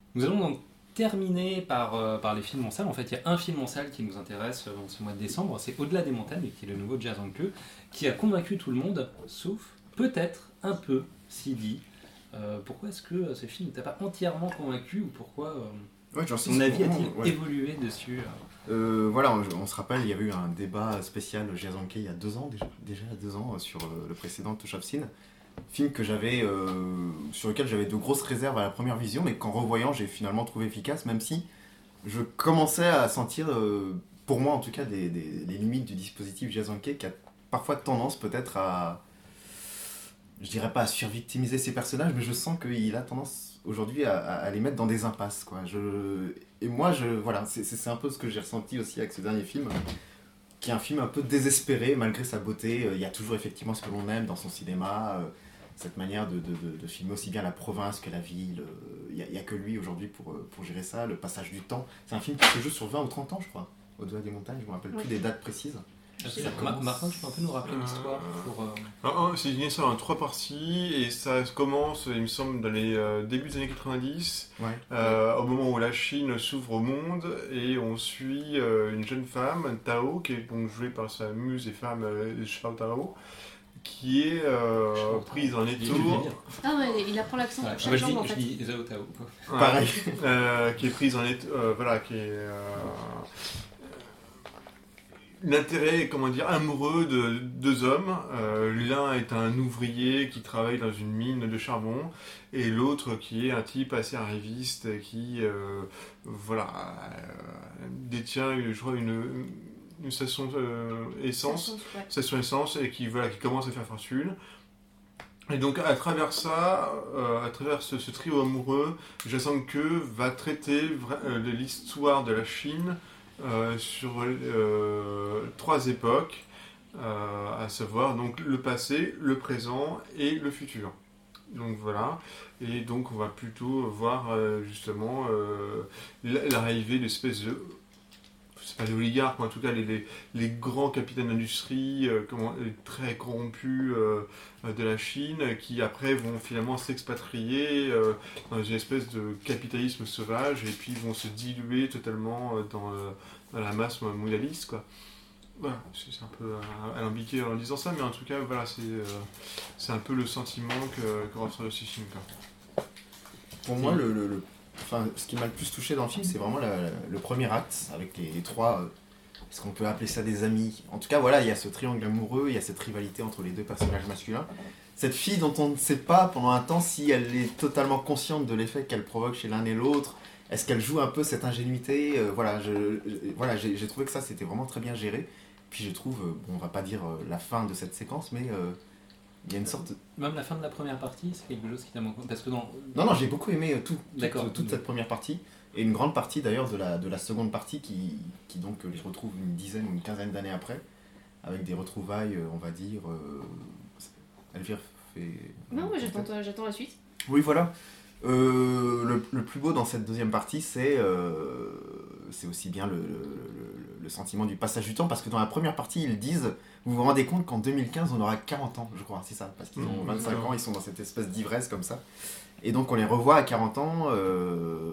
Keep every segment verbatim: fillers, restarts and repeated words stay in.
Nous allons donc terminer par, euh, par les films en salle. En fait, il y a un film en salle qui nous intéresse euh, dans ce mois de décembre, c'est Au-delà des montagnes, qui est le nouveau de Jason Kle, qui a convaincu tout le monde, sauf peut-être un peu Sidi. Euh, pourquoi est-ce que euh, ce film ne t'a pas entièrement convaincu, ou pourquoi euh, Ouais, ton avis a-t-il ouais. évolué dessus euh euh, Voilà, on, on se rappelle, il y avait eu un débat spécial Jason Kle il y a deux ans, déjà, déjà il y a deux ans, sur euh, le précédent Touch of Sin. Film que j'avais, euh, sur lequel j'avais de grosses réserves à la première vision, mais qu'en revoyant, j'ai finalement trouvé efficace, même si je commençais à sentir, euh, pour moi en tout cas, des, des, les limites du dispositif Jason Kle, qui a parfois tendance peut-être à, je dirais pas à survictimiser ses personnages, mais je sens qu'il a tendance aujourd'hui à, à les mettre dans des impasses, quoi. Je, et moi, je, voilà, c'est, c'est un peu ce que j'ai ressenti aussi avec ce dernier film, qui est un film un peu désespéré malgré sa beauté. Il y a toujours effectivement ce que l'on aime dans son cinéma, cette manière de, de, de, de filmer aussi bien la province que la ville. Il n'y a, a que lui aujourd'hui pour, pour gérer ça, le passage du temps. C'est un film qui se joue sur vingt ou trente ans, je crois, Au-delà des montagnes, je ne me rappelle plus des dates précises. Mar- Martin, tu peux un peu nous rappeler euh, l'histoire pour, euh... ah, c'est une histoire en trois parties et ça commence, il me semble, dans les euh, débuts des années quatre-vingt-dix, ouais. euh, au moment où la Chine s'ouvre au monde et on suit euh, une jeune femme, Tao, qui est donc jouée par sa muse et femme euh, Xiao Tao, qui est euh, prise en étau. Ah ouais, il apprend l'accent ouais, pour chaque jambe en fait. Je dis Zhao Tao. Ouais. Pareil. Euh, qui est prise en étau, euh, voilà, qui est... Euh, l'intérêt, comment dire, amoureux de deux hommes. Euh, l'un est un ouvrier qui travaille dans une mine de charbon, et l'autre qui est un type assez arriviste qui, euh, voilà, euh, détient, je crois, une, une station euh, essence, ouais. station essence, et qui, voilà, qui commence à faire fortune. Et donc, à travers ça, euh, à travers ce, ce trio amoureux, Jason Kle va traiter euh, de l'histoire de la Chine. Euh, sur euh, trois époques, euh, à savoir donc le passé, le présent et le futur. Donc voilà, et donc on va plutôt voir euh, justement euh, l'arrivée d'espèces de, c'est pas des oligarques, mais en tout cas les, les, les grands capitaines d'industrie, euh, comment, très corrompus euh, de la Chine, qui après vont finalement s'expatrier euh, dans une espèce de capitalisme sauvage et puis vont se diluer totalement dans, euh, dans la masse mondialiste, quoi. Voilà, c'est un peu alambiqué en disant ça, mais en tout cas, voilà, c'est euh, c'est un peu le sentiment que, que ressort de ce film, quoi. Pour moi, le, le, le, enfin, ce qui m'a le plus touché dans le film, c'est vraiment la, la, le premier acte, avec les, les trois, euh, est-ce qu'on peut appeler ça des amis ? En tout cas, voilà, il y a ce triangle amoureux, il y a cette rivalité entre les deux personnages masculins. Cette fille dont on ne sait pas pendant un temps si elle est totalement consciente de l'effet qu'elle provoque chez l'un et l'autre. Est-ce qu'elle joue un peu cette ingénuité ? euh, Voilà, je, je, voilà j'ai, j'ai trouvé que ça, c'était vraiment très bien géré. Puis je trouve, euh, bon, on va pas dire euh, la fin de cette séquence, mais euh, il y a une sorte... Même la fin de la première partie, c'est quelque chose qui t'a manqué. Parce que dans... Non, non, j'ai beaucoup aimé euh, tout, D'accord. toute, toute cette première partie. Et une grande partie d'ailleurs de la, de la seconde partie qui, qui donc les retrouve une dizaine ou une quinzaine d'années après, avec des retrouvailles, euh, on va dire... Euh, Elvire fait... Non, mais j'attends, j'attends la suite. Oui, voilà. Euh, le, le plus beau dans cette deuxième partie, c'est, euh, c'est aussi bien le, le, le sentiment du passage du temps, parce que dans la première partie, ils disent, vous vous rendez compte qu'en deux mille quinze, on aura quarante ans, je crois, c'est ça, parce qu'ils ont vingt-cinq ans, ils sont dans cette espèce d'ivresse comme ça. Et donc on les revoit à quarante ans. Euh...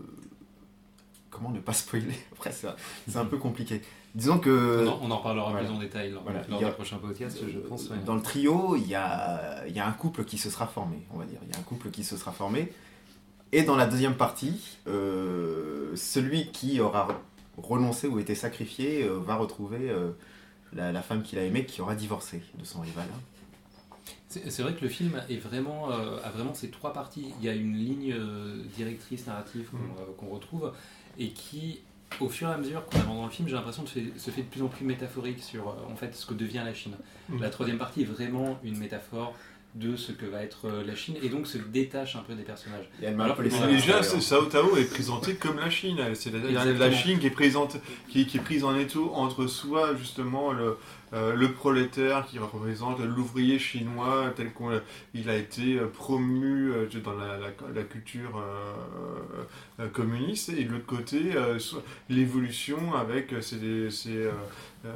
Comment ne pas spoiler ? Après, c'est, c'est un peu compliqué. Disons que... On en, on en parlera voilà. plus en détail lors, voilà. lors du prochain podcast, je pense. Ouais. Dans le trio, il y a, il y a un couple qui se sera formé, on va dire. Il y a un couple qui se sera formé. Et dans la deuxième partie, euh, celui qui aura renoncé ou été sacrifié euh, va retrouver euh, la, la femme qu'il a aimée, qui aura divorcé de son rival. C'est, c'est vrai que le film est vraiment, euh, a vraiment ces trois parties. Il y a une ligne euh, directrice narrative qu'on, euh, qu'on retrouve et qui, au fur et à mesure qu'on avance dans le film, j'ai l'impression que se fait, se fait de plus en plus métaphorique sur euh, en fait, ce que devient la Chine. Mmh. La troisième partie est vraiment une métaphore de ce que va être la Chine et donc se détache un peu des personnages. Alors, déjà, Xiao Tao est présenté comme la Chine. C'est la, la Chine qui est, présente, qui, qui est prise en étau entre soi, justement, le, euh, le prolétaire qui représente l'ouvrier chinois tel qu'il a été promu dans la, la, la culture euh, euh, communiste, et de l'autre côté, euh, so- l'évolution avec euh, ces, ces, euh, euh,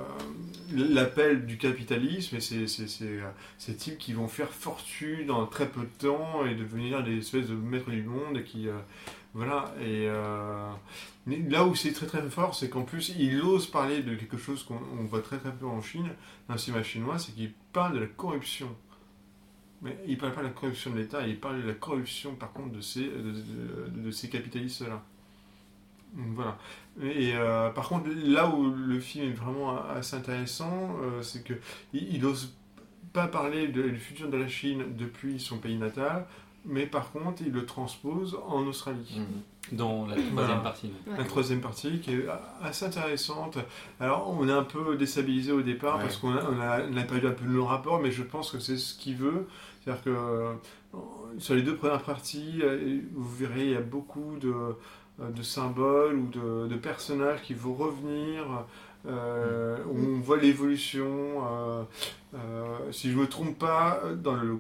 l'appel du capitalisme et ces, ces, ces, euh, ces types qui vont faire fortune en très peu de temps et devenir des espèces de maîtres du monde et qui... euh, voilà, et euh, mais là où c'est très très fort, c'est qu'en plus, il ose parler de quelque chose qu'on on voit très très peu en Chine, dans le cinéma chinois, c'est qu'il parle de la corruption. Mais il ne parle pas de la corruption de l'État, il parle de la corruption par contre de ces, de, de, de ces capitalistes-là. Donc, voilà. Et euh, par contre, là où le film est vraiment assez intéressant, euh, c'est qu'il n'ose pas parler de- du futur de la Chine depuis son pays natal, mais par contre, il le transpose en Australie. Mhm. Dans la troisième Voilà. partie. donc. La troisième partie qui est assez intéressante. Alors, on est un peu déstabilisé au départ Ouais. parce qu'on a, on a, on a pas eu un peu le rapport, mais je pense que c'est ce qu'il veut. C'est-à-dire que euh, sur les deux premières parties, euh, vous verrez, il y a beaucoup de, de symboles ou de, de personnages qui vont revenir. Euh, où on voit l'évolution. Euh, euh, si je ne me trompe pas, dans le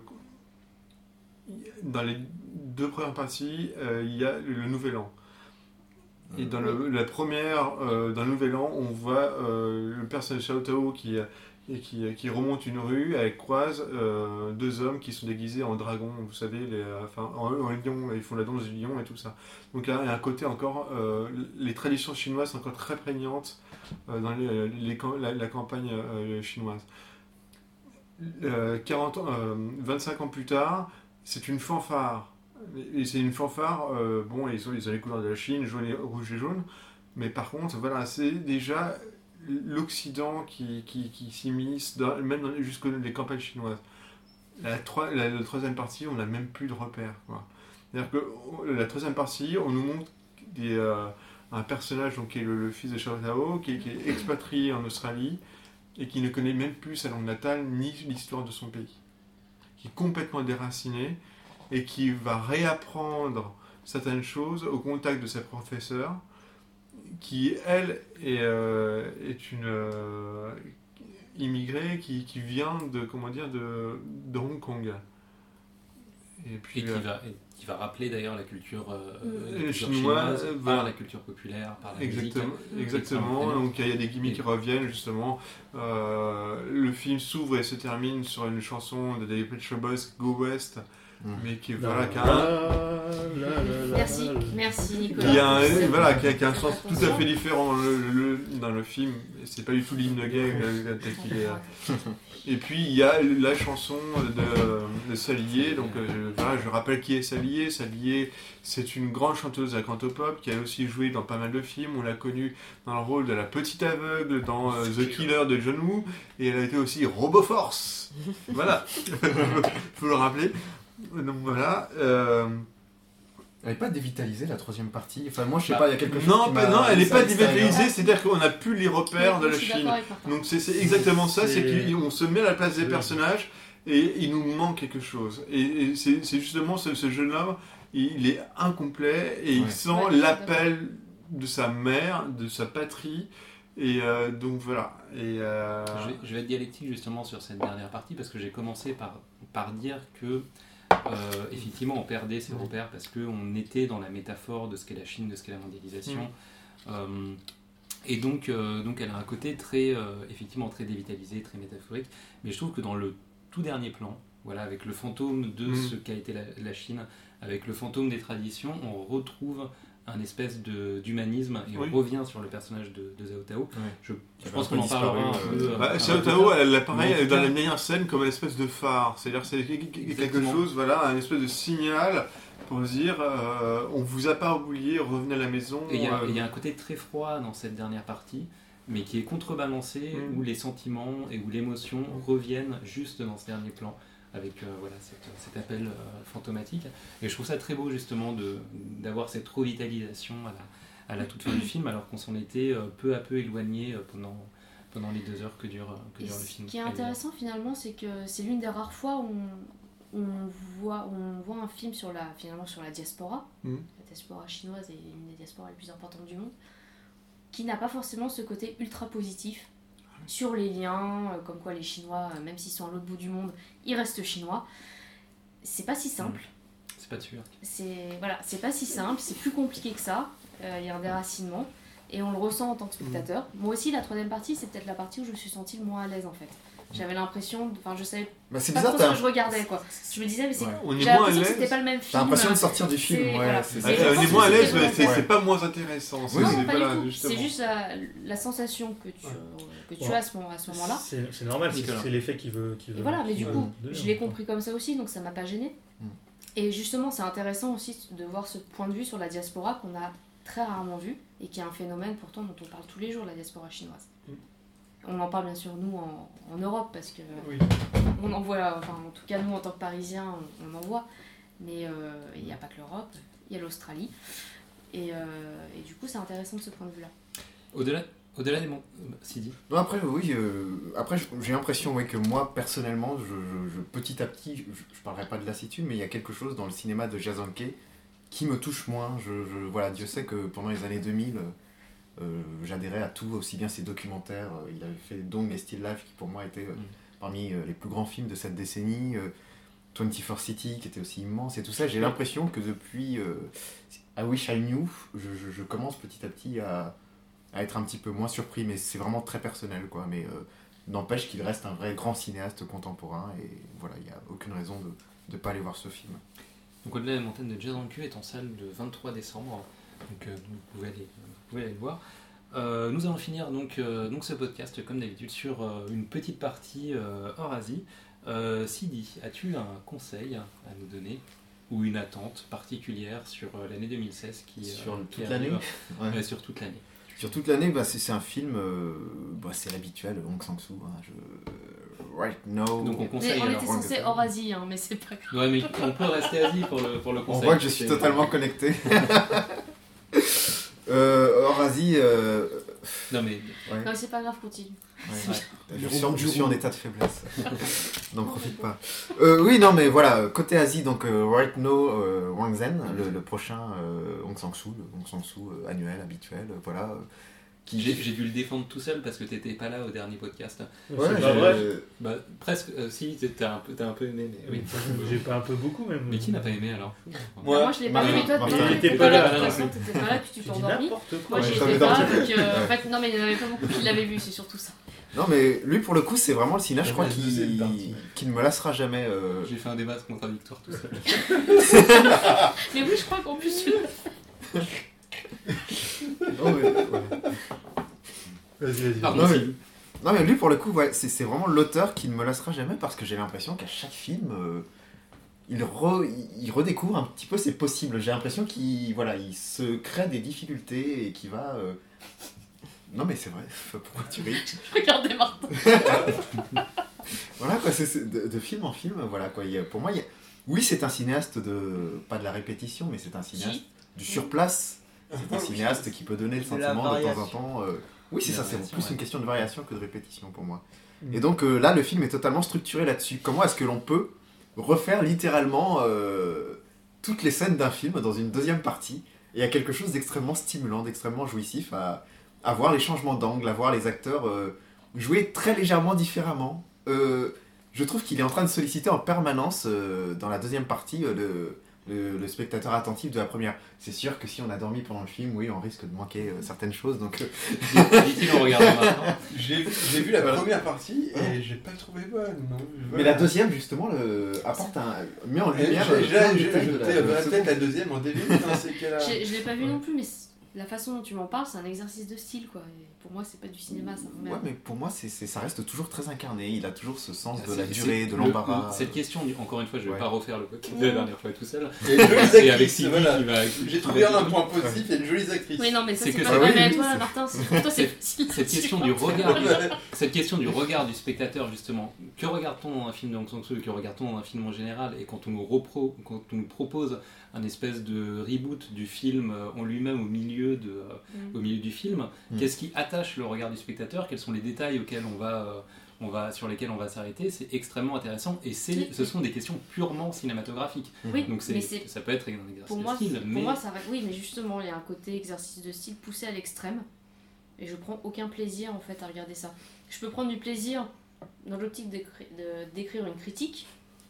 dans les deux premières parties, euh, il y a le, le Nouvel An. Et dans le, la première, euh, dans le Nouvel An, on voit euh, le personnage de Xiao Tao qui, qui, qui remonte une rue, elle croise euh, deux hommes qui sont déguisés en dragons, vous savez, les, enfin, en, en lion, ils font la danse du lion et tout ça. Donc là, il y a un côté encore, euh, les traditions chinoises sont encore très prégnantes euh, dans les, les, la, la campagne euh, chinoise. Euh, quarante ans, euh, vingt-cinq ans plus tard, c'est une fanfare. Et c'est une fanfare, euh, bon, ils ont, ils ont les couleurs de la Chine, jaune et, rouge et jaune, mais par contre, voilà, c'est déjà l'Occident qui, qui, qui s'immisce, dans, même dans, jusqu'aux les campagnes chinoises. La, trois, la, la troisième partie, on n'a même plus de repères, quoi. C'est-à-dire que la troisième partie, on nous montre des, euh, un personnage donc, qui est le, le fils de Xiao Tao, qui, qui est expatrié en Australie, et qui ne connaît même plus sa langue natale, ni l'histoire de son pays. Qui est complètement déraciné, et qui va réapprendre certaines choses au contact de sa professeure, qui, elle, est, euh, est une euh, immigrée qui, qui vient de, comment dire, de, de Hong Kong. Et, puis, Et qui euh, va, et qui va rappeler d'ailleurs la culture, euh, Euh, la culture chinoise, chinoise voilà. par la culture populaire, par la Exactement, musique. exactement. Extrêmement Donc il y a des gimmicks Et- qui reviennent justement. Euh, le film s'ouvre et se termine sur une chanson de David Pet Shop Boys, Go West, Mhm. mais qui, voilà, qui a un, Merci, merci Nicolas. qui a un, C'est- voilà, qui a, qui a un sens Attention. tout à fait différent le, le- dans le film. C'est pas du tout l'hymne gay euh, tel qu'il est. euh. Et puis il y a la chanson de, de Salier. Donc euh, je, voilà, je rappelle qui est Salier. Salier, c'est une grande chanteuse à cantopop qui a aussi joué dans pas mal de films. On l'a connue dans le rôle de la petite aveugle dans euh, The Killer de John Woo, et elle a été aussi Roboforce. Voilà, faut le rappeler. Donc voilà. Euh... Elle n'est pas dévitalisée la troisième partie. Enfin, moi je sais Bah, pas, il y a quelque chose. Non, qui pas- m'a- non, elle n'est ça pas extérieur. dévitalisée, c'est-à-dire qu'on n'a plus les repères de Ouais, la je suis Chine. d'accord avec Martin. Donc c'est c'est exactement ça, c'est C'est- qu'on se met à la place des Oui. personnages et il nous manque quelque chose. Et, et c'est c'est justement ce, ce jeune homme, il est incomplet et il Ouais. sent Ouais, je suis l'appel de sa mère, de sa patrie. Et euh, donc voilà. Et, euh, Je vais, je vais être dialectique justement sur cette dernière partie parce que j'ai commencé par, par dire que euh, effectivement on perdait ses repères parce qu'on était dans la métaphore de ce qu'est la Chine, de ce qu'est la mondialisation. Euh, et donc, euh, donc elle a un côté très, euh, effectivement très dévitalisé, très métaphorique. Mais je trouve que dans le tout dernier plan, voilà, avec le fantôme de Mm. ce qu'a été la, la Chine, avec le fantôme des traditions, on retrouve un espèce de- d'humanisme et Oui. on revient sur le personnage de, de Zhao Tao. Ouais. Je, je avait pense un peu qu'on en disparu, parlera un euh, peu. euh, Bah, un Xiao peu Tao, plus elle apparaît Mais en tout dans cas- la dernière scène comme une espèce de phare. C'est-à-dire c'est quelque Exactement. chose, voilà, un espèce de signal pour dire euh, on vous a pas oublié, revenez à la maison. Et il y, a- euh, et il y a un côté très froid dans cette dernière partie, mais qui est contrebalancé, Mm. où les sentiments et où l'émotion reviennent juste dans ce dernier plan, avec euh, voilà, cette- cet appel euh, fantomatique. Et je trouve ça très beau justement de- d'avoir cette revitalisation à la, à la toute fin du film, alors qu'on s'en était euh, peu à peu éloigné euh, pendant, pendant les deux heures que dure, euh, que Et dure le ce film. qui est intéressant finalement, c'est que c'est l'une des rares fois où on, on voit, on voit un film sur la, finalement, sur la diaspora. Mhm. La diaspora chinoise est une des diasporas les plus importantes du monde, qui n'a pas forcément ce côté ultra positif sur les liens, euh, comme quoi les Chinois, euh, même s'ils sont à l'autre bout du monde, ils restent chinois. C'est pas si simple. C'est pas de sueur. C'est voilà, c'est pas si simple, c'est plus compliqué que ça. Euh, Il y a un déracinement et on le ressent en tant que spectateur. Mmh. Moi aussi, la troisième partie, c'est peut-être la partie où je me suis sentie le moins à l'aise en fait. J'avais l'impression, enfin je savais bah, c'est pas bizarre, trop ce que je regardais quoi. Je me disais mais c'est, ouais. On est j'ai moins l'impression à que c'était l'aise. pas le même film. T'as l'impression de sortir du film, C'est, ouais. voilà. C'est Mais ça. je on pense est que moins à c'était l'aise, vraiment mais c'est, ça. c'est pas moins intéressant. C'est, Oui, Non, c'est, pas voilà, du tout. justement. C'est juste la, la sensation que tu, Ouais. que tu Ouais. as à ce, moment, à ce moment-là. C'est, c'est normal, c'est, Nicolas. c'est l'effet qu'il veut. Qu'il Et veut voilà, mais qu'il du veut coup, donner, je l'ai hein. compris comme ça aussi, donc ça m'a pas gêné. Mm. Et justement, c'est intéressant aussi de voir ce point de vue sur la diaspora qu'on a très rarement vu et qui est un phénomène pourtant dont on parle tous les jours, la diaspora chinoise. Mm. On en parle bien sûr nous en, en Europe parce que Oui. on en voit, enfin en tout cas nous en tant que Parisiens, on, on en voit. Mais euh, il n'y a pas que l'Europe, il y a l'Australie. Et, euh, et du coup, c'est intéressant de ce point de vue-là. Au-delà, au-delà des mon... Sidi. Non, après, oui, euh, après, j'ai l'impression ouais, que moi, personnellement, je, je, je- petit à petit, je, je parlerai pas de lassitude, mais il y a quelque chose dans le cinéma de Jason Kay qui me touche moins. Je, je- voilà, Dieu sait que pendant les années deux mille, euh, j'adhérais à tout, aussi bien ses documentaires. Euh, Il avait fait Dong et Still Life, qui pour moi étaient euh, Mm. parmi euh, les plus grands films de cette décennie. Euh, vingt-quatre City, qui était aussi immense, et tout ça. J'ai l'impression que depuis euh, I Wish I Knew, je, je- je commence petit à petit à à être un petit peu moins surpris, mais c'est vraiment très personnel, quoi. Mais euh, n'empêche qu'il reste un vrai grand cinéaste contemporain, et voilà, il n'y a aucune raison de ne pas aller voir ce film. Donc Au-delà des montagnes de Jason Kay est en salle le vingt-trois décembre, donc euh, vous, pouvez aller, vous pouvez aller le voir. Euh, nous allons finir donc, euh, donc ce podcast comme d'habitude sur euh, une petite partie euh, hors Asie. Euh, Sidi, as-tu un conseil à nous donner ou une attente particulière sur euh, l'année deux mille seize qui, Sur euh, toute qui l'année arrive Ouais. Ouais, sur toute l'année. Sur toute l'année, bah, c'est, c'est un film, euh, bah, c'est l'habituel, Hong Sang-soo. Hein, je... euh, Right Now. Donc on Mais conseille on alors. était censé hors Asie, hein, mais c'est pas grave. Ouais, mais on peut rester Asie pour le, pour le On conseil. voit que je suis C'est- totalement connecté. euh, hors Asie, euh, Non mais ouais. Non, mais c'est pas grave, continue. Ouais. Je, suis en, je suis en état de faiblesse. N'en profite pas. Euh, oui, non, mais voilà, côté Asie, donc euh, Right Now, euh, Wang Zhen, le, le prochain euh, Hong Sang-soo, le Hong Sang-soo euh, annuel, habituel, euh, voilà. euh, qui... j'ai, j'ai dû le défendre tout seul parce que t'étais pas là au dernier podcast. Ouais, c'est j'ai- pas vrai. Bah presque, euh, si t'as un peu, t'as un peu aimé, mais oui. J'ai pas un peu beaucoup même. Mais qui n'a pas aimé alors? Moi, Alors moi, je l'ai pas Martin, vu, mais toi, Martin, toi, t'étais t'étais pas pas là, là. De non, toute façon, t'étais pas là, puis tu Tu t'es dis endormi. n'importe quoi. Moi, Ouais, j'y j'en ai étais pas, dormi. donc euh, en fait, non, mais il n'y en avait pas beaucoup qui l'avaient vu, c'est surtout ça. Non, mais lui, pour le coup, c'est vraiment le cinéaste, je crois, La deuxième qui, partie. qui ne me lassera jamais. euh, J'ai fait un débat contradictoire tout seul. Mais oui, je crois qu'en plus, tu non, mais, ouais. Vas-y, vas-y. Pardon, Non, mais- Sylvie. Non, mais lui, pour le coup, ouais, c'est, c'est vraiment l'auteur qui ne me lassera jamais parce que j'ai l'impression qu'à chaque film, euh, il, re- il redécouvre un petit peu ses possibles. J'ai l'impression qu'il voilà, il se crée des difficultés et qu'il va. euh, Non, mais c'est vrai, pourquoi tu ris? regardais Martin. Voilà, quoi, c'est, c'est de, de film en film, voilà, quoi. Il y a- pour moi, il y a- oui, c'est un cinéaste de. Pas de la répétition, mais c'est un cinéaste Si. du surplace. C'est un cinéaste qui peut donner le De la sentiment de temps en variation. temps. euh, Oui, c'est De ça, la c'est variation, plus ouais. une question de variation que de répétition pour moi. Mm. Et donc euh, là, le film est totalement structuré là-dessus. Comment est-ce que l'on peut refaire littéralement euh, toutes les scènes d'un film dans une deuxième partie? Et il y a quelque chose d'extrêmement stimulant, d'extrêmement jouissif à, à voir les changements d'angle, à voir les acteurs euh, jouer très légèrement différemment. Euh, je trouve qu'il est en train de solliciter en permanence euh, dans la deuxième partie euh, le, le, le spectateur attentif de la première. C'est sûr que si on a dormi pendant le film, oui, on risque de manquer euh, certaines choses. Donc, euh, Dit-il en regardant maintenant. J'ai j'ai vu la Voilà. première partie et j'ai pas trouvé bonne. non. Mais Voilà. la deuxième, justement, le... apporte un... met en Et lumière. j'ai- euh, j'ai- plein de j'ai- détails Je de la- t'ai de la peut-être seconde. la deuxième en début dans ces cas-là. Je, je l'ai pas vu Ouais. non plus, mais c- la façon dont tu m'en parles, c'est un exercice de style, quoi. Et pour moi, c'est pas du cinéma, ça Ouais, m'emmerde. mais pour moi, c'est, c'est- ça reste toujours très incarné. Il a toujours ce sens de C'est- la c'est- durée, de le- l'embarras. Cette question, du- encore une fois, je vais Ouais. pas refaire le podcast de la dernière fois tout seul. Et jolies Et avec actrices, Sylvie voilà. qui va. qui J'ai va trouvé un dire- point positif, il y a une jolie actrice. Oui, non, mais ça, C'est c'est que pas ça- vrai, Ah oui, mais oui, toi, c'est- Martin, c'est- pour toi, c'est facile. Cette question du regard, cette question du regard du spectateur justement, que regarde-t-on dans un film de Hong Sang-soo et que regarde-t-on dans un film en général, et quand on nous repro, quand on nous propose un espèce de reboot du film euh, en lui-même au milieu de, euh, Mm. au milieu du film, Mm. qu'est-ce qui attache le regard du spectateur, quels sont les détails auxquels on va, euh, on va sur lesquels on va s'arrêter, c'est extrêmement intéressant et c'est, Oui. ce sont des questions purement cinématographiques. Oui, Donc c'est, mais c'est ça peut être un exercice pour de moi, style, pour mais moi, ça va. Oui, mais justement, il y a un côté exercice de style poussé à l'extrême, et je prends aucun plaisir en fait à regarder ça. Je peux prendre du plaisir dans l'optique d'écri- de- d'écrire une critique,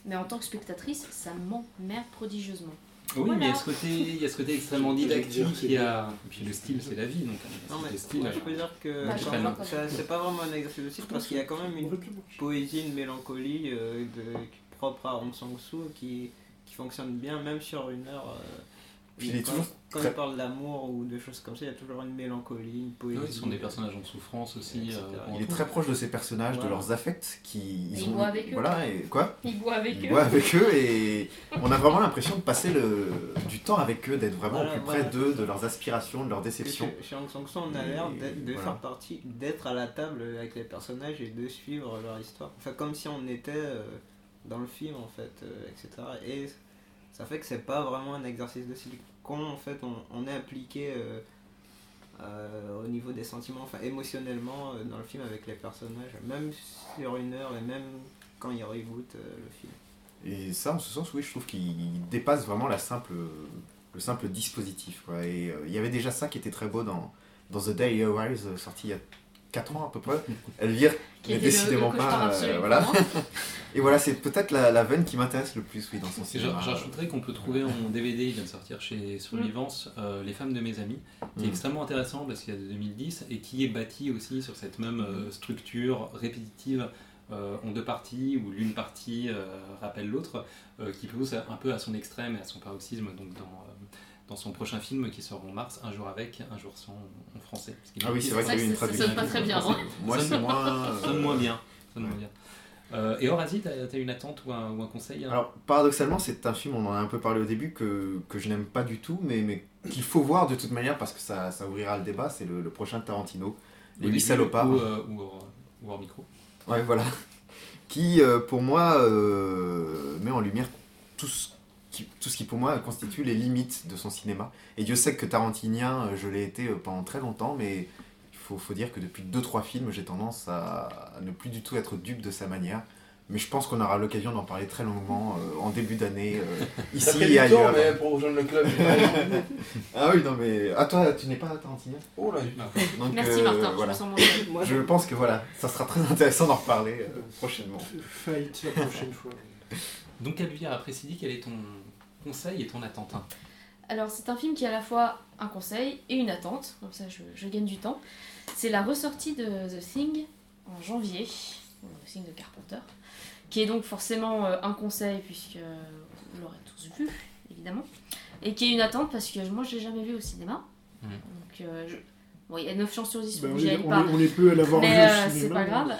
mais en tant que spectatrice, ça m'emmerde prodigieusement. Oui, Voilà. mais il y a ce côté, il y a ce côté extrêmement didactique, il y a... Et puis le style, c'est la vie, donc Non, mais le style... moi, je peux dire que Bah, quand je même, comprends. ça- c'est pas vraiment un exercice de style parce qu'il y a quand même une poésie, une mélancolie euh, de, propre à Hong Sang-soo qui, qui fonctionne bien même sur une heure. euh, Puis il est quand, toujours quand très- il parle d'amour ou de choses comme ça, il y a toujours une mélancolie, une poésie. Oui, ce sont des personnages en souffrance aussi. et cetera. euh, Il en est tout. très proche de ses personnages, de Voilà. leurs affects qui Et ils il ont boit avec eux. Voilà, et quoi Il boit avec Il eux. boit avec eux et on a vraiment l'impression de passer le, du temps avec eux, d'être vraiment Voilà, au plus voilà. près d'eux, de leurs aspirations, de leurs Parce que déceptions. Chez, chez Hong Sang-soo, on a Et l'air d'être- de voilà. faire partie, d'être à la table avec les personnages et de suivre leur histoire. Enfin, comme si on était euh, dans le film, en fait, euh, et cetera. Et ça fait que c'est pas vraiment un exercice de style. Quand, en fait, on, on est impliqué euh, euh, au niveau des sentiments, enfin, émotionnellement, euh, dans le film avec les personnages, même sur une heure et même quand il reboot euh, le film. Et ça, en ce sens, oui, je trouve qu'il dépasse vraiment la simple, le simple dispositif. Quoi. Et euh, il y avait déjà ça qui était très beau dans, dans The Day He Arrives, euh, sorti il y a quatre ans à peu près. Elvire Qui n'est était le- décidément le cauchemar pas... absolu euh, pour voilà. moi. Et voilà, c'est peut-être la, la veine qui m'intéresse le plus, oui, dans son Et cinéma. je- J'ajouterais qu'on peut trouver en D V D, il vient de sortir chez Survivance, euh, Les femmes de mes amis, qui est Mm. extrêmement intéressant parce qu'il y a de deux mille dix et qui est bâti aussi sur cette même euh, structure répétitive euh, en deux parties où l'une partie euh, rappelle l'autre, euh, qui pousse un peu à son extrême et à son paroxysme donc dans, euh, dans son prochain film qui sort en mars, Un jour avec, un jour sans en français. Parce qu'il Ah oui, c'est vrai C'est qu'il y a eu une vrai que ça- traduction. ça sonne pas très bien, hein. Moi, c'est moins... Ça sonne moins bien. Ça sonne Ouais. moins bien. Euh, et Horazi, t'as as une attente ou un, ou un conseil hein Alors, paradoxalement, c'est un film, on en a un peu parlé au début, que, que je n'aime pas du tout, mais, mais qu'il faut voir de toute manière parce que ça, ça ouvrira le débat. C'est le, le prochain Tarantino, Les Au Huit début, Salopards. Ou, euh, ou, hors- ou hors micro. Ouais, voilà. Qui, euh, pour moi, euh, met en lumière tout ce, qui, tout ce qui, pour moi, constitue les limites de son cinéma. Et Dieu sait que tarantinien, euh, je l'ai été euh, pendant très longtemps, mais il faut, faut dire que depuis deux trois films, j'ai tendance à, à ne plus du tout être dupe de sa manière. Mais je pense qu'on aura l'occasion d'en parler très longuement euh, en début d'année, euh, Ça ici fait et du temps, ailleurs. mais pour rejoindre le club. Ah oui, non mais... Ah toi, tu n'es pas tarantinien. Oh là, Donc, Merci euh, Martin, voilà. je me sens moins Moi, Je pense que voilà, ça sera très intéressant d'en reparler euh, prochainement. Fight la prochaine fois. Donc, Elvire, après Sidi, quel est ton conseil et ton attente hein Alors, c'est un film qui est à la fois un conseil et une attente, comme ça je, je gagne du temps. C'est la ressortie de The Thing en janvier, The Thing de Carpenter, qui est donc forcément euh, un conseil, puisque euh, vous l'aurez tous vu, évidemment, et qui est une attente parce que moi je l'ai jamais vu au cinéma. Mhm. Donc, euh, je- bon, il y a neuf chances sur dix Bah, pour on, que j'y est, aille on, pas. est, on est peu à l'avoir vu Mais au euh, cinéma. c'est pas grave,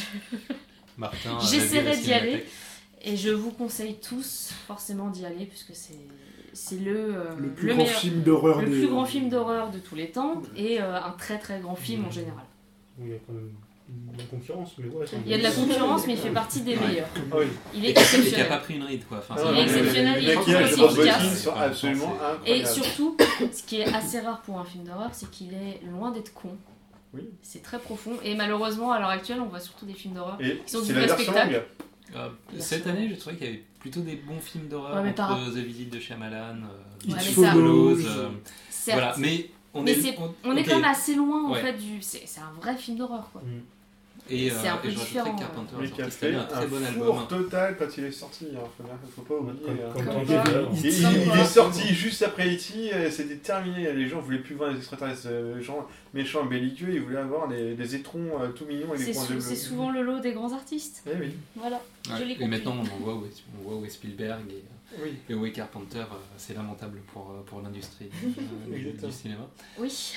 Martin, J'essaierai la vie à la d'y aller. cinémathèque. et je vous conseille tous forcément d'y aller, puisque c'est c'est le, euh, Le plus le grand meilleur- film d'horreur le des- plus grand film d'horreur de tous les temps et euh, un très très grand film Mmh. en général. Oui, il y a quand même de la concurrence, mais ouais. Il y a de la concurrence, mais il fait partie des Ouais. meilleurs. Ah oui. Il Et est qui a exceptionnel. pas pris une ride, quoi. Enfin, Ah, c'est- Il est exceptionnel, il est Les maquillages de aussi Robotine efficace. sont absolument Et incroyables. surtout, ce qui est assez rare pour un film d'horreur, c'est qu'il est loin d'être con. Oui. C'est très profond. Et malheureusement, à l'heure actuelle, on voit surtout des films d'horreur. Et Ils sont c'est du la vrai version spectacle. longue. Euh, Bien cette sûr. année, je trouvais qu'il y avait plutôt des bons films d'horreur Ouais, mais entre par- The Visit de Shyamalan, euh, It Ouais, mais It ça- Follows, Follows, euh, Certes. voilà. Mais on Mais est, c'est- on, On est ok. quand même assez loin en Ouais. fait du. C'est c'est un vrai film d'horreur quoi. Et, euh, c'est un peu et je rajouterais différent, que Carpenter Mais a qui a sorti cette fait année un un très bon album. four total quand il est sorti, hein, faut, bien- faut pas oublier. Comme- hein. comme Comme on dit, quoi. euh, Il, il- il- Comme il quoi. est sorti juste après E T, euh, c'était terminé, les gens voulaient plus voir les extraterrestres euh, gens méchants et belliqueux, ils voulaient avoir les, les étrons euh, tout mignons et C'est les points sou- de c'est bleu. souvent le lot des grands artistes. Eh oui, Voilà. Ouais. Je l'ai Et compris. maintenant, on voit où est, on voit où est Spielberg et, oui. et où est Carpenter. euh, C'est lamentable pour, euh, pour l'industrie euh, du, du cinéma. Oui.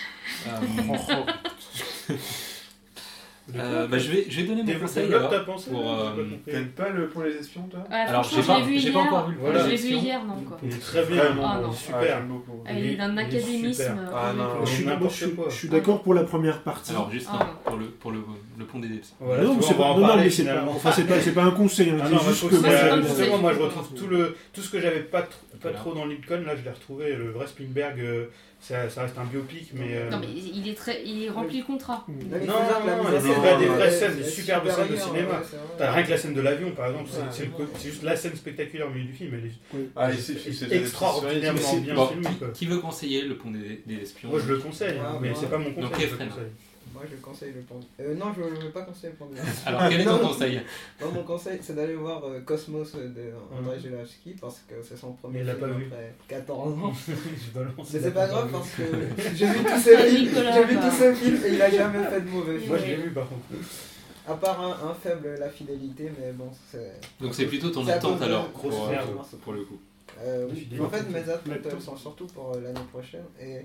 Euh, euh, bah, je, vais, je vais donner mon conseil Développe alors. ta pensée. pour, là, j'ai euh, pas compris. T'aimes pas le Pont des Espions, toi Ouais, Alors, franchement, j'ai pas- je l'ai vu j'ai hier. pas encore vu le Voilà. Je l'ai vu Espion. hier, non quoi. Il est très bien, Vraiment Ah, bon. non. Ah, Super. j'aime beaucoup. Ah, il est d'un Il est académisme. super. euh, Ah, non, horrible. Je suis, n'importe moi, je suis- quoi. je suis d'accord pour la première partie. Alors, juste Ah, un, non. pour, le, pour le, le pont des Espions. Voilà, Non, tu mais vois, c'est on va pas, en non, non, parler mais c'est pas, finalement. enfin, c'est pas, c'est pas un conseil, hein, Ah c'est non, moi, je juste trouve que que moi, c'est moi, un je- conseil. justement, moi je retrouve tout, le, tout ce que j'avais pas, tr- pas Voilà. trop dans Lincoln, là je l'ai retrouvé, le vrai Spielberg, euh, ça, ça reste un biopic, mais... euh, Non mais il est très, il remplit le contrat. Non, il faut dire que la non, mise il y a en des scène, vraies- des euh, vraies scènes, des est superbes scènes de supérieure, cinéma. ouais, c'est vrai. T'as rien que la scène de l'avion par exemple, c'est- Ouais. c'est le co- c'est juste la scène spectaculaire au milieu du film, elle est Ah, et c'est- c'est- c'est- extraordinairement c'est- bien Bon, filmée. qui, quoi. qui veut conseiller le pont des, des Espions? Moi je le conseille, hein, Ouais, mais ouais. c'est pas mon conseil. Donc, je le Efren. conseille. Moi je conseille le pendule. Euh, non, je ne veux pas conseiller le pendule. Alors, quel est ton conseil? Non, mon conseil c'est d'aller voir euh, Cosmos de Andrzej Zulawski parce que c'est son premier Il l'a film pas vu. après quatorze ans. Je balance. Mais c'est pas grave parce que j'ai vu tous ces films, Nicolas, j'ai vu bah. tous ces films et il a jamais fait de mauvais film. Moi je l'ai vu par contre. À part un, un faible La Fidélité, mais bon, c'est. Donc, c'est plutôt ton C'est à attente cause de- alors, grosse pour, euh, merde. pour- pour le coup. Euh, La oui. Fidélité. En fait, mes attentes Laptop. elles sont surtout pour euh, l'année prochaine et.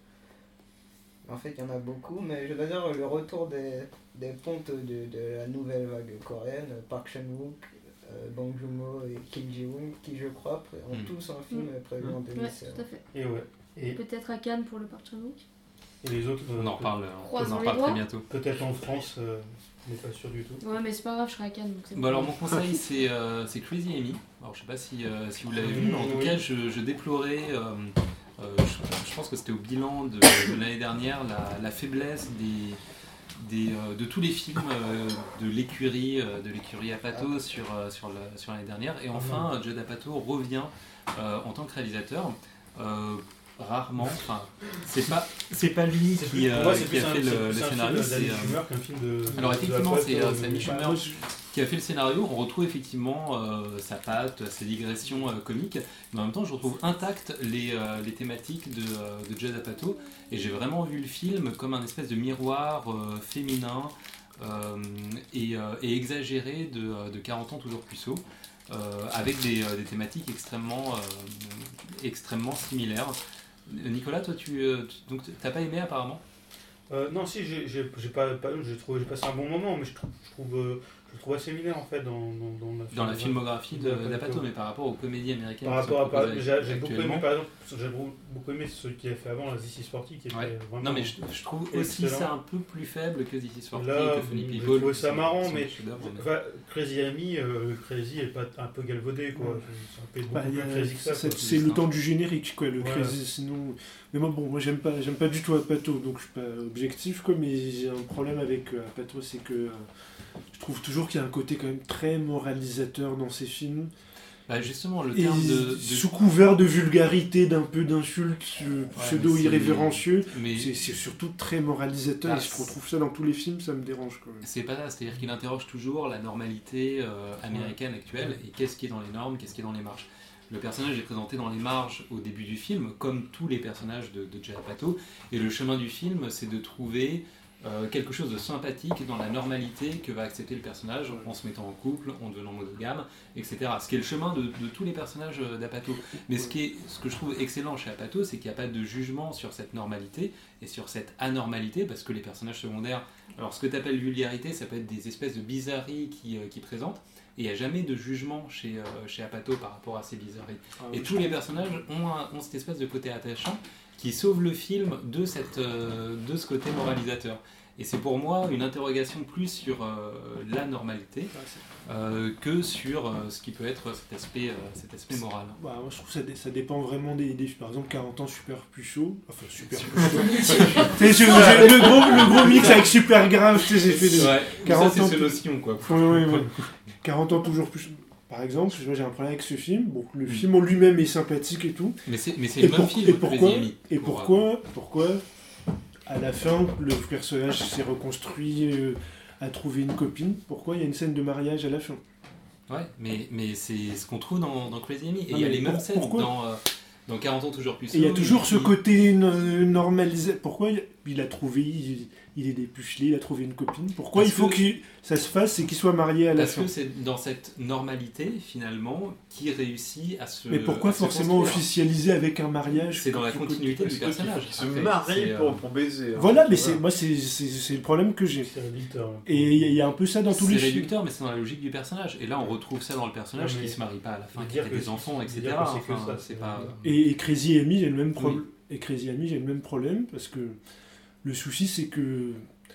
En fait, il y en a beaucoup, mais je veux dire le retour des, des pontes de, de la nouvelle vague coréenne, Park Chan-wook, euh, Bong Joon-ho et Kim Ji-woon, qui je crois pré- ont Mm. tous un film prévu en Ouais, deux mille seize. tout à fait. Et ouais. Et, Peut-être à Cannes pour le Park Chan-wook. et les autres, euh, On en reparle, on Croisons en les reparle doigts. très bientôt. peut-être en France, euh, mais pas sûr du tout. Ouais, mais c'est pas grave, je serai à Cannes. Donc c'est Bon bon. alors mon conseil c'est euh, c'est Crazy Amy. Alors je sais pas si, euh, si vous l'avez vu, mais en tout Oui. cas je, je déplorais, euh, euh, je, je pense que c'était au bilan de, de l'année dernière, la, la faiblesse des, des, euh, de tous les films euh, de l'écurie euh, de l'écurie Apatow sur, euh, sur, la- sur l'année dernière. Et enfin Judd Apatow revient euh, en tant que réalisateur. Euh, rarement, enfin c'est pas c'est pas lui C'est qui, plus- euh, pour moi, c'est qui plus a un- fait c'est le, plus le un scénario. film d'Andy c'est, euh, Schumer qu'un film de. Alors de effectivement, Apatow, c'est euh, euh, c'est Amy bah, Schumer Moi, je- qui a fait le scénario. On retrouve effectivement euh, sa patte, ses digressions euh, comiques, mais en même temps, je retrouve intactes les, euh, les thématiques de, euh, de Judd Apatow. Et j'ai vraiment vu le film comme un espèce de miroir euh, féminin euh, et, euh, et exagéré de, euh, de quarante ans toujours puceau, euh, avec des, euh, des thématiques extrêmement, euh, extrêmement similaires. Nicolas, toi, tu, euh, tu- donc t'as pas aimé apparemment? Euh, non, si, j'ai j'ai- j'ai pas, pas, j'ai trouvé, j'ai passé un bon moment, mais je trouve, je trouve, euh, je le trouve assez mineur en fait dans, dans, dans la, Dans la filmographie de- D'Apatow. d'Apatow, mais par rapport aux comédies américaines. Par qui sont rapport à, proposées j'ai j'ai beaucoup aimé actuellement. par exemple, j'ai beaucoup aimé celui qu'il a fait avant, la This is Sporty, qui était Ouais. vraiment. Non mais je, je trouve aussi Excellent. ça un peu plus faible que This is Forty, Là, que Funny j'ai People. trouvé qui ça sont- marrant, qui sont mais- des chefs-d'œuvre, mais- Enfin, Crazy Amy, euh, le Crazy est pas un peu galvaudé quoi. Ouais. C'est un peu beaucoup Bah, plus y a- crazy que ça. c'est quoi. c'est le temps du générique, quoi, le Ouais. crazy, sinon... Mais moi, bon, moi j'aime pas, j'aime pas du tout Apatow, donc je suis pas objectif, quoi, mais j'ai un problème avec euh, Apatow, c'est que euh, je trouve toujours qu'il y a un côté quand même très moralisateur dans ses films. Bah justement, le Et terme de... de- sous couvert de vulgarité, d'un peu d'insultes euh, mais pseudo-irrévérencieux, Mais c'est c'est surtout très moralisateur, Ah, et je retrouve ça dans tous les films, ça me dérange, quand même. c'est pas ça, c'est-à-dire qu'il interroge toujours la normalité euh, américaine actuelle et qu'est-ce qui est dans les normes, qu'est-ce qui est dans les marges. Le personnage est présenté dans les marges au début du film, comme tous les personnages de, de Judd Apatow, et le chemin du film, c'est de trouver euh, quelque chose de sympathique dans la normalité que va accepter le personnage en se mettant en couple, en devenant monogame, et cetera. Ce qui est le chemin de, de tous les personnages euh, d'Apatow. Mais ce, qui est, ce que je trouve excellent chez Apatow, c'est qu'il n'y a pas de jugement sur cette normalité et sur cette anormalité, parce que les personnages secondaires, alors ce que tu appelles vulgarité, ça peut être des espèces de bizarreries qui, euh, qui présentent, et il n'y a jamais de jugement chez, euh, chez Apatow par rapport à ces bizarreries. Et tous les personnages ont, un- ont cette espèce de côté attachant qui sauve le film de, cette, euh, de ce côté moralisateur. Et c'est pour moi une interrogation plus sur euh, la normalité euh, que sur euh, ce qui peut être cet aspect, euh, cet aspect moral. Bah, moi je trouve que ça, dé- ça dépend vraiment des, des... Par exemple, quarante ans, super puceau. Enfin, super Super puceau. Tu sais, je- je- le, gros, le gros mix avec super grave, tu sais, j'ai fait des... Ouais, quarante ça ans, c'est tu- notion quoi. Ouais, ouais, ouais. quarante ans toujours plus. Par exemple, moi j'ai un problème avec ce film. Bon, le Mm. film en lui-même est sympathique et tout. Mais c'est, mais c'est Et, le bon pour- film. et pourquoi, Crazy Amy, et pour, euh, pourquoi, pourquoi, à la fin, le personnage s'est reconstruit, euh, a trouvé une copine. Pourquoi il y a une scène de mariage à la fin? Ouais, mais, mais c'est ce qu'on trouve dans, dans Crazy Amy. Et Non, il y a mais les mêmes pour- scènes pourquoi dans, euh, dans quarante ans toujours plus. Et il y a toujours ce côté euh, normalisé. Pourquoi il, il a trouvé, il, il est dépucelé, il a trouvé une copine. Pourquoi Parce il faut que- que ça se fasse et qu'il soit marié à la Parce fin? que c'est dans cette normalité, finalement, qui réussit à se. Mais pourquoi à se forcément construire. officialiser avec un mariage? C'est dans la que- continuité du Parce qu'il faut personnage. qu'ils se Après, marient c'est, euh, pour, pour baiser. hein. Voilà, mais c'est moi c'est c'est- c'est le problème que j'ai. C'est réducteur. là. Et il y, a- il y a un peu ça dans tous C'est les films. réducteur, mais c'est dans la logique du personnage. Et là, on retrouve ça dans le personnage Ouais, mais qui se marie pas à la fin, qui dire a que des c'est- enfants, et dire cetera. que c'est que Enfin, ça, c'est c'est- pas. Et, et Crazy Amy, j'ai le même problème. Oui. Et Crazy Amy, j'ai le même problème parce que le souci, c'est que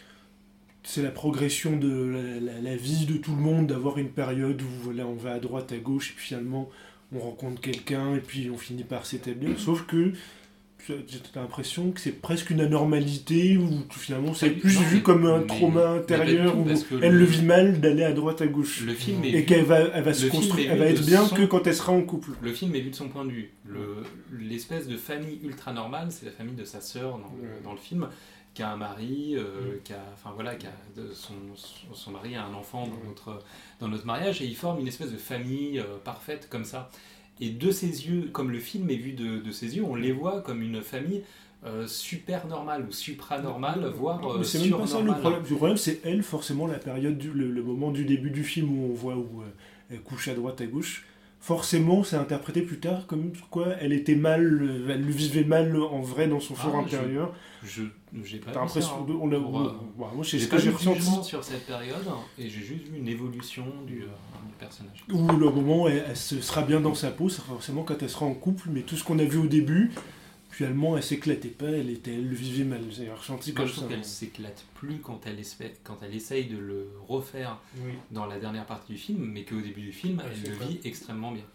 c'est la progression de la, la- la vie de tout le monde, d'avoir une période où voilà, on va à droite, à gauche, et puis finalement on rencontre quelqu'un, et puis on finit par s'établir. Sauf que j'ai l'impression que c'est presque une anormalité, ou que finalement c'est Pas du- plus non, vu mais- comme un mais- trauma mais pas intérieur, du tout, où parce que elle le- le vit mal d'aller à droite à gauche. Le film est Et vu- qu'elle va, elle va se le film construire, est elle vu va de être bien son- que quand elle sera en couple. Le film est vu de son point de vue. Le- L'espèce de famille ultra normale, c'est la famille de sa sœur dans, le- dans le film, qui a un mari, euh, qui a, enfin voilà, qui a de- son, son, son mari a un enfant dans notre, dans notre mariage, et ils forment une espèce de famille euh, parfaite comme ça. Et de ses yeux, comme le film est vu de, de ses yeux, on les voit comme une famille euh, super normale ou supranormale, voire euh, Mais c'est même pas ça le surnormale. problème. Le problème, c'est elle, forcément, la période, du, le, le moment du début du film où on voit où euh, elle couche à droite, à gauche. Forcément, c'est interprété plus tard comme quoi elle était mal, euh, elle le vivait mal en vrai dans son fort Ah, je- intérieur. Je j'ai pas T'as vu l'impression ça, hein. de- on a- Pour, on- euh, bah, moi, c'est J'ai ce pas que j'ai vu de ressenti. jugement sur cette période et j'ai juste vu une évolution du, euh, du personnage. Où le moment où elle, elle se sera bien dans sa peau, c'est forcément quand elle sera en couple, mais tout ce qu'on a vu au début, finalement, elle s'éclatait pas, elle, était, elle le vivait mal. J'ai ressenti Moi, comme je trouve ça. qu'elle s'éclate plus quand elle, espère- quand elle essaye de le refaire Oui. dans la dernière partie du film, mais qu'au début du film, Ouais, elle c'est le ça. vit extrêmement bien.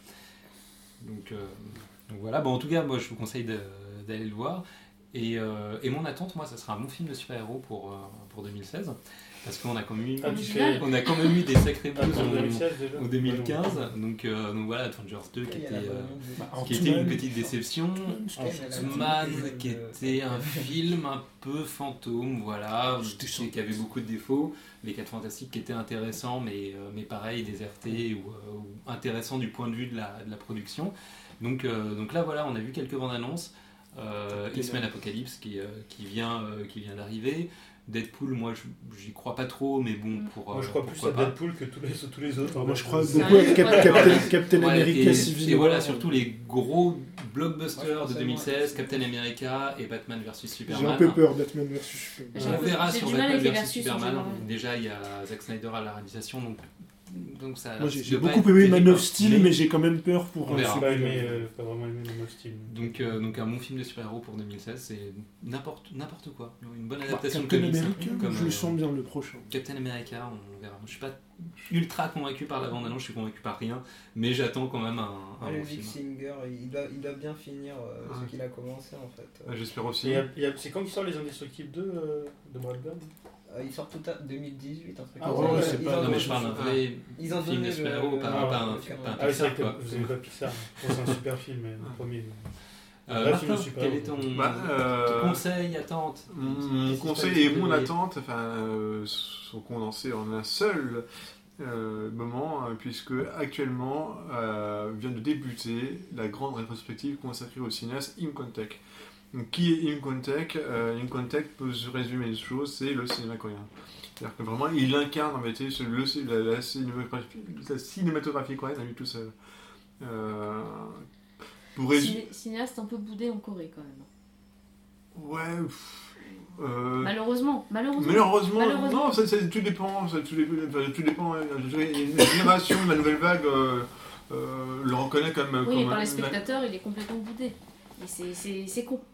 Donc, euh, donc voilà, bon, en tout cas, moi je vous conseille de- d'aller le voir. Et, euh, et mon attente, moi, ça sera un bon film de super-héros pour, euh, pour deux mille seize, parce qu'on a quand même eu, Ah, tu fais- on a quand même eu des sacrés Ah, buzz en en, deux mille seize déjà. en deux mille quinze. Donc, euh, donc voilà, Avengers deux qui Il y a était... la euh, bonne idée. Bah, qui était une Ant-Man, petite déception, Ant-Man qui était un film un peu fantôme, voilà, C'était qui qui avait beaucoup de défauts, les quatre Fantastiques qui étaient intéressants, mais, euh, mais pareil, désertés ou, euh, ou intéressants du point de vue de la, de la production. Donc, euh, donc là, voilà, on a vu quelques bandes annonces. Euh, X-Men Apocalypse qui, euh, qui vient, euh, qui vient d'arriver. Deadpool, moi je- j'y crois pas trop, mais bon, pour. Moi je euh, crois plus pourquoi à pas. Deadpool que tous les, tous les autres. Alors, moi, je crois C'est- beaucoup à un- Cap- ouais. Captain, Captain Ouais, America et, Civil et voilà, War. surtout les gros blockbusters Moi, je de pense deux mille seize, à- Captain America et Batman versus J'ai Superman. un peu peur, Batman versus Superman. J'ai On un peu- verra j'ai sur du mal Batman avec les versus versus en Superman. général. Déjà, il y a Zack Snyder à la réalisation, donc, donc ça. Moi, j'ai ça j'ai doit pas beaucoup être aimé Man terrible, of Steel, mais j'ai quand même peur pour. On euh, verra. J'ai celui-là. pas aimé, euh, pas vraiment aimé le style. Donc, euh, donc un bon film de super-héros pour deux mille seize, c'est n'importe n'importe quoi. Une bonne Bah, adaptation de Captain comics. America, comme, je euh, le sens bien le prochain. Captain America, on verra. Je suis pas ultra convaincu par la bande-annonce, je suis convaincu par rien, mais j'attends quand même un, un le bon Vic film. Singer, il doit, il doit bien finir euh, Ouais. ce qu'il a commencé en fait. Ah, J'espère Et aussi. il y a- il y a- C'est quand il sort les Indestructibles deux euh, de Brad Bird Euh, il sort tout à deux mille dix-huit, un truc Ah comme ouais, ça. ouais, c'est Ils pas- ont- Non, mais je parle d'un vrai Ils ont film de donné super-héros, le- pas, Ah, pas un, le- pas un Ah oui, c'est vrai Pixar, que quoi. vous n'avez pas Pixar. Bon, c'est un super film, mais le premier. Euh, Vrai film Martin, de super-héros. quel est ton, Bah, euh, ton conseil, attente Mon, Qu'est-ce mon qui se conseil passe et de mon février attente enfin, euh, sont condensés en un seul euh, moment, euh, puisque actuellement euh, vient de débuter la grande rétrospective consacrée au cinéaste Incontech. Donc, qui est Incontech euh, Incontech peut se résumer les choses, c'est le cinéma coréen. C'est-à-dire que vraiment, il incarne en fait ce- le, la, la cinématographie, la cinématographie coréenne à lui tout seul. Euh, pour résumer. Ciné- Cinéaste un peu boudé en Corée quand même. Ouais. pff, euh, Malheureusement, malheureusement. Malheureusement, Malheureusement. non, ça, ça- tout dépend, ça, tout, dépend enfin, tout dépend. euh, je dirais, Une génération de la nouvelle vague euh, euh, le reconnaît comme. Oui, comme mais par un- les spectateurs, il est complètement boudé. Et c'est- c'est c'est con.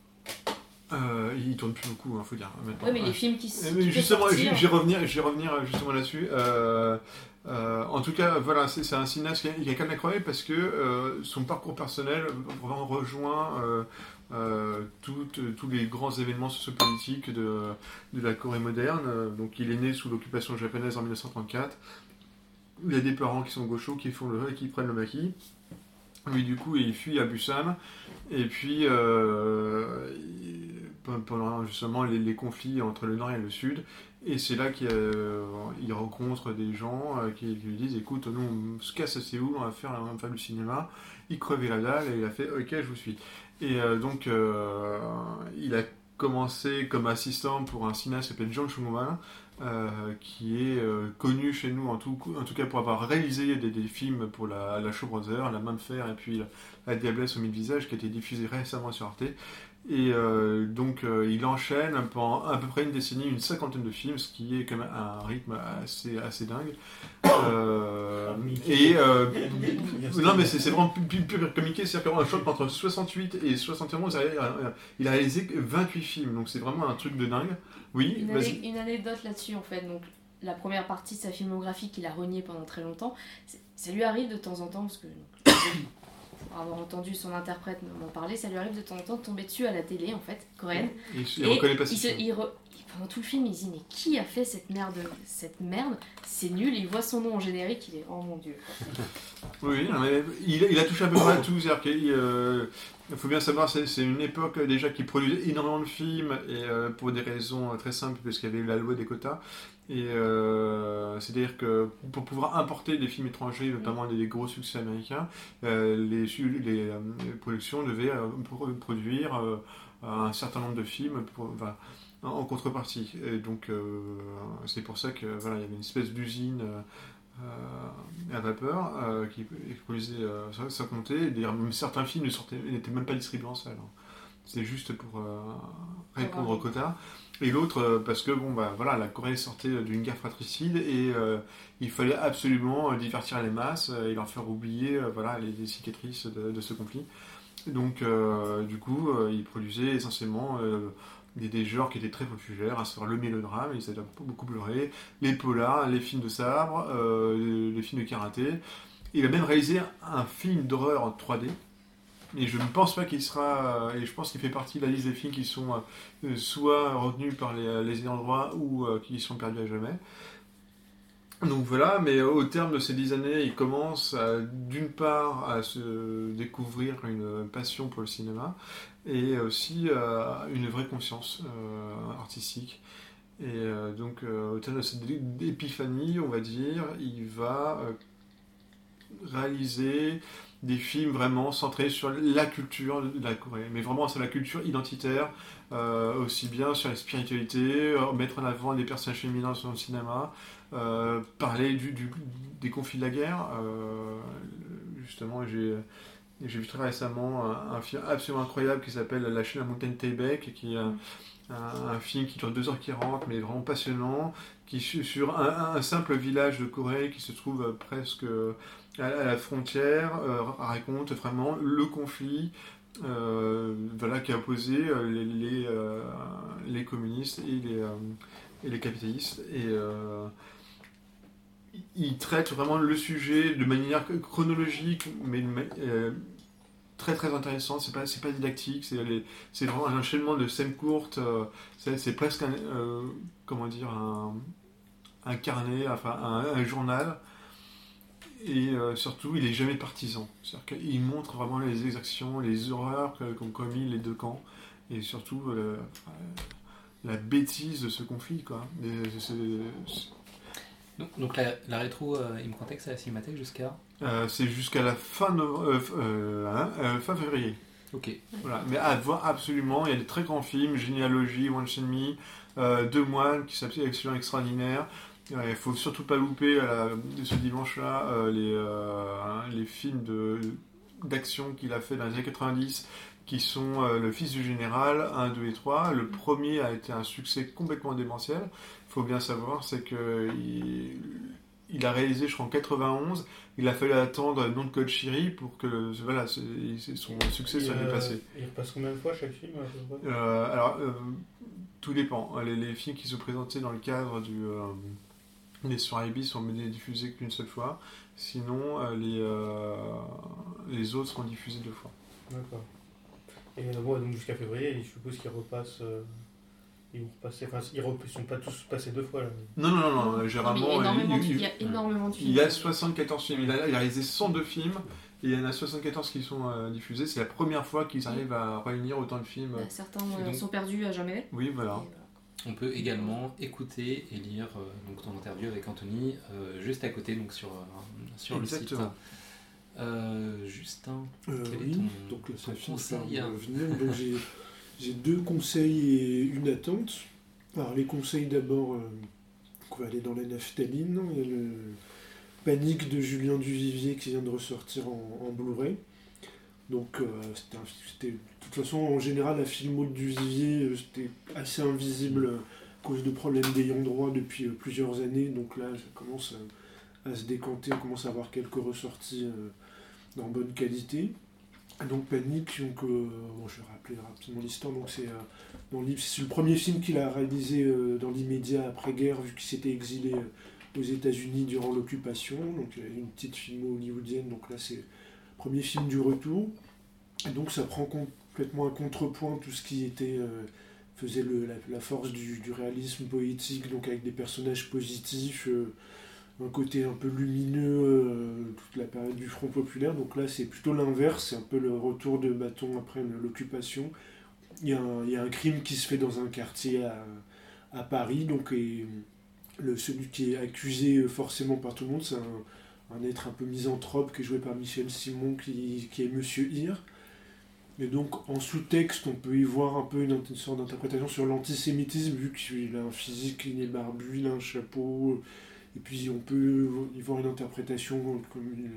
Euh, il tourne plus beaucoup, il faut dire. Maintenant. Ouais, mais les films qui s- Eh, qui mais peuvent justement, sortir- j'y j'y revenir, j'y revenir justement là-dessus. Euh, euh, en tout cas, voilà, c'est c'est un cinéaste qui a, qui a quand même incroyable parce que euh, son parcours personnel vraiment rejoint euh, euh, toutes- tous les grands événements sociopolitiques de, de la Corée moderne. Euh, Donc, il est né sous l'occupation japonaise en mille neuf cent trente-quatre. Il y a des parents qui sont gauchos, qui font le, qui prennent le maquis. Lui, du coup, il fuit à Busan. Et puis, euh, il- pendant justement les, les conflits entre le Nord et le Sud. Et c'est là qu'il euh, il rencontre des gens euh, qui, qui lui disent écoute, nous, on se casse à Séoul, on va faire, on va faire du cinéma. Il crevait la dalle et il a fait ok, je vous suis. Et euh, donc, euh, il a commencé comme assistant pour un cinéaste qui s'appelle Jean Chung-wan, euh, qui est euh, connu chez nous en tout, en tout cas pour avoir réalisé des, des films pour la, la Shaw Brothers, La Main de Fer et puis La, la Diablesse au mille visages qui a été diffusé récemment sur Arte. Et euh, donc euh, il enchaîne pendant à peu près une décennie, une cinquantaine de films, ce qui est quand même un rythme assez, assez dingue. Euh, et euh, non mais c'est c'est vraiment plus, plus, plus comiqué, c'est-à-dire qu'en choc entre soixante-huit et soixante et onze, il a réalisé vingt-huit films, donc c'est vraiment un truc de dingue. Oui, Une, vas-y. ane- une anecdote là-dessus en fait. Donc, la première partie de sa filmographie qu'il a reniée pendant très longtemps, c'est- ça lui arrive de temps en temps parce que donc, pour avoir entendu son interprète m'en parler, ça lui arrive de temps en temps de tomber dessus à la télé, en fait, coréenne. Il, il reconnaît pas il ce se, film. il re- pendant tout le film, il se dit mais qui a fait cette merde, cette merde, c'est nul. Il voit son nom en générique, il est oh mon dieu. Oui, non, mais il, il a touché à peu près à tout. C'est-à-dire qu'il euh, faut bien savoir, c'est, c'est une époque déjà qui produisait énormément de films et euh, pour des raisons très simples, parce qu'il y avait eu la loi des quotas. Et euh, c'est-à-dire que pour pouvoir importer des films étrangers, notamment des, des gros succès américains, euh, les, les, euh, les productions devaient euh, produire euh, un certain nombre de films pour, enfin, en contrepartie. Et donc euh, c'est pour ça que voilà, il y avait une espèce d'usine euh, à vapeur euh, qui, qui produisait euh, sans compter. D'ailleurs, même certains films ne sortaient, n'étaient même pas distribués en salle. C'était juste pour euh, répondre aux quotas. Et l'autre euh, parce que bon bah voilà, la Corée sortait d'une guerre fratricide et euh, il fallait absolument divertir les masses et leur faire oublier euh, voilà les, les cicatrices de, de ce conflit. Donc euh, du coup, euh, ils produisaient essentiellement euh, des, des genres qui étaient très populaires, à savoir le mélodrame, ils avaient beaucoup pleuré, les polars, les films de sabre, euh, les, les films de karaté. Il a même réalisé un film d'horreur en trois D. Et je ne pense pas qu'il sera, et je pense qu'il fait partie de la liste des films qui sont euh, soit retenus par les, les ayants droit ou euh, qui sont perdus à jamais. Donc voilà, mais au terme de ces dix années, il commence à, d'une part à se découvrir une passion pour le cinéma et aussi euh, une vraie conscience euh, artistique. Et euh, donc euh, au terme de cette épiphanie, on va dire, il va euh, réaliser des films vraiment centrés sur la culture de la Corée, mais vraiment sur la culture identitaire, euh, aussi bien sur la spiritualité, euh, mettre en avant des personnages féminins dans le cinéma, euh, parler du, du, des conflits de la guerre. Euh, justement, j'ai, j'ai vu très récemment un, un film absolument incroyable qui s'appelle La chaîne à montagne Taebaek, qui est un, un, un film qui dure deux heures quarante, mais vraiment passionnant, qui sur un, un simple village de Corée qui se trouve presque à la frontière, euh, raconte vraiment le conflit euh, voilà, qui a opposé les, les, euh, les communistes et les, euh, et les capitalistes. Et euh, il traite vraiment le sujet de manière chronologique, mais euh, très très intéressante. C'est pas, c'est pas didactique, c'est, les, c'est vraiment un enchaînement de scènes courtes. Euh, c'est, c'est presque un, euh, comment dire, un, un carnet, enfin un, un journal. Et euh, surtout, il n'est jamais partisan. C'est-à-dire qu'il montre vraiment les exactions, les horreurs qu'ont commis les deux camps, et surtout euh, la bêtise de ce conflit, quoi. Et c'est, c'est... Donc, donc la, la rétro euh, Imcontexte à la Cinémathèque jusqu'à euh, C'est jusqu'à la fin, de, euh, euh, hein, euh, fin février. Ok. Voilà. Mais à voir absolument, il y a des très grands films, Généalogie, One Shenmi, euh, Deux Moines, qui s'appelle Excellent Extraordinaire. Il ne faut surtout pas louper euh, ce dimanche-là euh, les, euh, les films de, d'action qu'il a fait dans les années quatre-vingt-dix, qui sont euh, Le Fils du Général, un, deux et trois. Le premier a été un succès complètement démentiel. Il faut bien savoir, c'est qu'il il a réalisé, je crois, en quatre-vingt-onze. Il a fallu attendre Nom de Code Chiri pour que voilà, c'est, c'est son succès Et soit euh, dépassé. Il repasse combien de fois chaque film à peu près Euh, alors, euh, tout dépend. Les, les films qui sont présentés dans le cadre du... Euh, les soirées bis sont diffusées qu'une seule fois, sinon euh, les, euh, les autres seront diffusés deux fois. D'accord. Et euh, ouais, donc jusqu'à février, je suppose qu'ils repassent. Euh, ils vont repasser. Enfin, ils ne sont pas tous passés deux fois là. Non, non, non, non, Non, généralement. mais énormément il, de- il- il y a énormément de films. il y a soixante-quatorze films. Il a, il a réalisé cent deux films, et il y en a soixante-quatorze qui sont euh, diffusés. C'est la première fois qu'ils arrivent à réunir autant de films. Bah, certains Et euh, donc- sont perdus à jamais. Oui, voilà. Et voilà. On peut également écouter et lire euh, donc ton interview avec Anthony euh, juste à côté, donc sur, euh, sur le site. Exactement. Euh, Justin, Euh, quel est oui, ton, donc ça ton finit conseil par me venir. Donc j'ai, j'ai deux conseils et une attente. Alors les conseils d'abord, euh, on va aller dans la naphtaline. Il y a le Panique de Julien Duvivier qui vient de ressortir en, en Blu-ray. Donc euh, c'était, un, c'était de toute façon en général la filmo de Duvivier euh, c'était assez invisible euh, à cause de problèmes d'ayant droit depuis euh, plusieurs années. Donc là ça commence à, à se décanter, on commence à avoir quelques ressorties euh, dans bonne qualité. Donc Panique, donc, euh, bon, je vais rappeler rapidement l'histoire. Donc c'est, euh, dans le, c'est le premier film qu'il a réalisé euh, dans l'immédiat après-guerre, vu qu'il s'était exilé euh, aux États-Unis durant l'occupation. Donc il y a une petite filmo hollywoodienne. Donc là c'est premier film du retour. Et donc ça prend complètement un contrepoint tout ce qui était euh, faisait le, la, la force du, du réalisme poétique, donc avec des personnages positifs, euh, un côté un peu lumineux, euh, toute la période du Front populaire. Donc là c'est plutôt l'inverse, c'est un peu le retour de bâton après l'occupation. Il y a un, il y a un crime qui se fait dans un quartier à, à Paris, donc et, le, celui qui est accusé forcément par tout le monde, c'est un, un être un peu misanthrope qui est joué par Michel Simon, qui, qui est Monsieur Hir. Et donc en sous-texte, on peut y voir un peu une, une sorte d'interprétation sur l'antisémitisme, vu qu'il a un physique, il est barbu, il a un chapeau, et puis on peut y voir une interprétation comme une,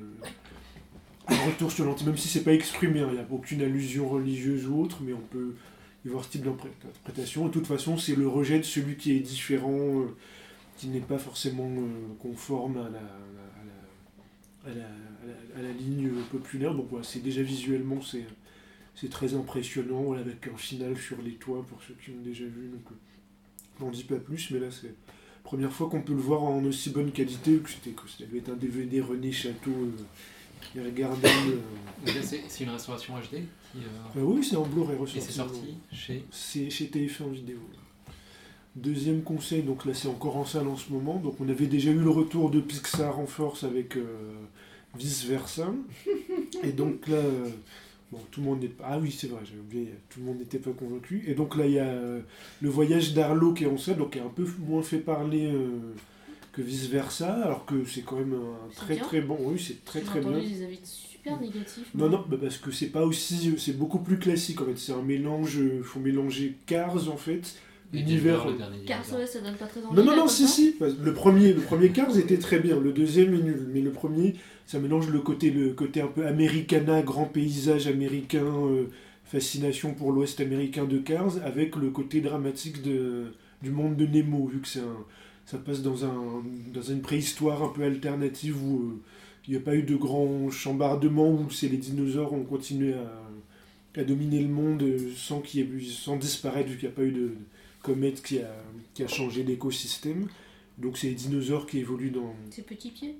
un retour sur l'anti, même si c'est pas exprimé, hein, il n'y a aucune allusion religieuse ou autre, mais on peut y voir ce type d'interprétation. De toute façon, c'est le rejet de celui qui est différent, euh, qui n'est pas forcément euh, conforme à la, à, la, à, la, à, la, à la ligne populaire. Donc voilà, c'est déjà visuellement, c'est, c'est très impressionnant, voilà, avec un final sur les toits pour ceux qui l'ont déjà vu. Donc euh, j'en dis pas plus, mais là c'est la première fois qu'on peut le voir en aussi bonne qualité, que c'était que ça devait être un D V D René Château. Euh, qui regardait, euh... c'est, c'est une restauration H D qui, euh... euh, oui, c'est en Blu-ray ressorti. Et c'est sorti chez C'est chez T F un vidéo. Deuxième conseil, donc là c'est encore en salle en ce moment. Donc on avait déjà eu le retour de Pixar en force avec euh, Vice Versa. Et donc là, euh, bon, tout le monde n'est pas. Ah oui, c'est vrai, j'avais oublié, tout le monde n'était pas convaincu. Et donc là, il y a euh, le voyage d'Arlo qui est en salle, donc qui a un peu moins fait parler. Euh, que vice versa, alors que c'est quand même un C'est très bien. très bon. Oui, c'est très J'ai très bien. entendu des avis super négatifs. Non, moi. non, bah parce que c'est pas aussi. C'est beaucoup plus classique en fait. C'est un mélange. Il faut mélanger Cars en fait. Univers. le dernier Car dinosaure. ouais, ça donne pas très envie. Non, non, là, non, comme si, ça. si. Le premier, le premier Cars était très bien. Le deuxième est nul. Mais le premier, ça mélange le côté, le côté un peu americana, grand paysage américain, euh, fascination pour l'Ouest américain de Cars, avec le côté dramatique de, du monde de Nemo, vu que c'est un. Ça passe dans, un, dans une préhistoire un peu alternative où euh, il n'y a pas eu de grands chambardements, où c'est les dinosaures ont continué à, à dominer le monde euh, sans, qu'il y ait, eu- sans disparaître, vu qu'il n'y a pas eu de, de comète qui a, qui a changé l'écosystème. Donc c'est les dinosaures qui évoluent dans... Ses petits pieds.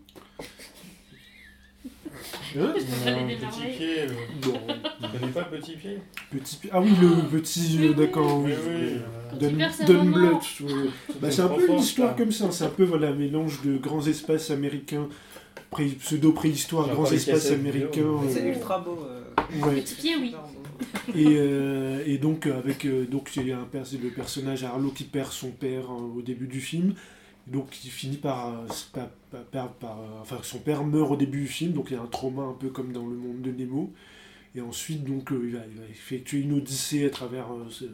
Hein Fallait Un démarrer. petit pied. euh, Bon, Tu connais pas le petit pied? petit... pi- Ah oui, le petit... euh, d'accord, oui. Oui, oui. Euh, Petit Dun- personnage Dunblood, mort. ouais. Bah, c'est un peu une histoire comme ça, c'est un peu voilà, un mélange de grands espaces américains, pré- pseudo-préhistoire, J'ai grands encore les espaces cassettes américains. vidéo, Mais c'est euh, ultra beau. euh, ouais. Petit pied, oui. super beau. Et, euh, et donc, euh, avec euh, donc, il y a un pers- le personnage Arlo qui perd son père euh, au début du film. Donc, il finit par, euh, par, par- par- par, euh, enfin, son père meurt au début du film, donc il y a un trauma un peu comme dans le monde de Nemo. Et ensuite, donc, euh, il, va, il va effectuer une odyssée à travers euh, ce-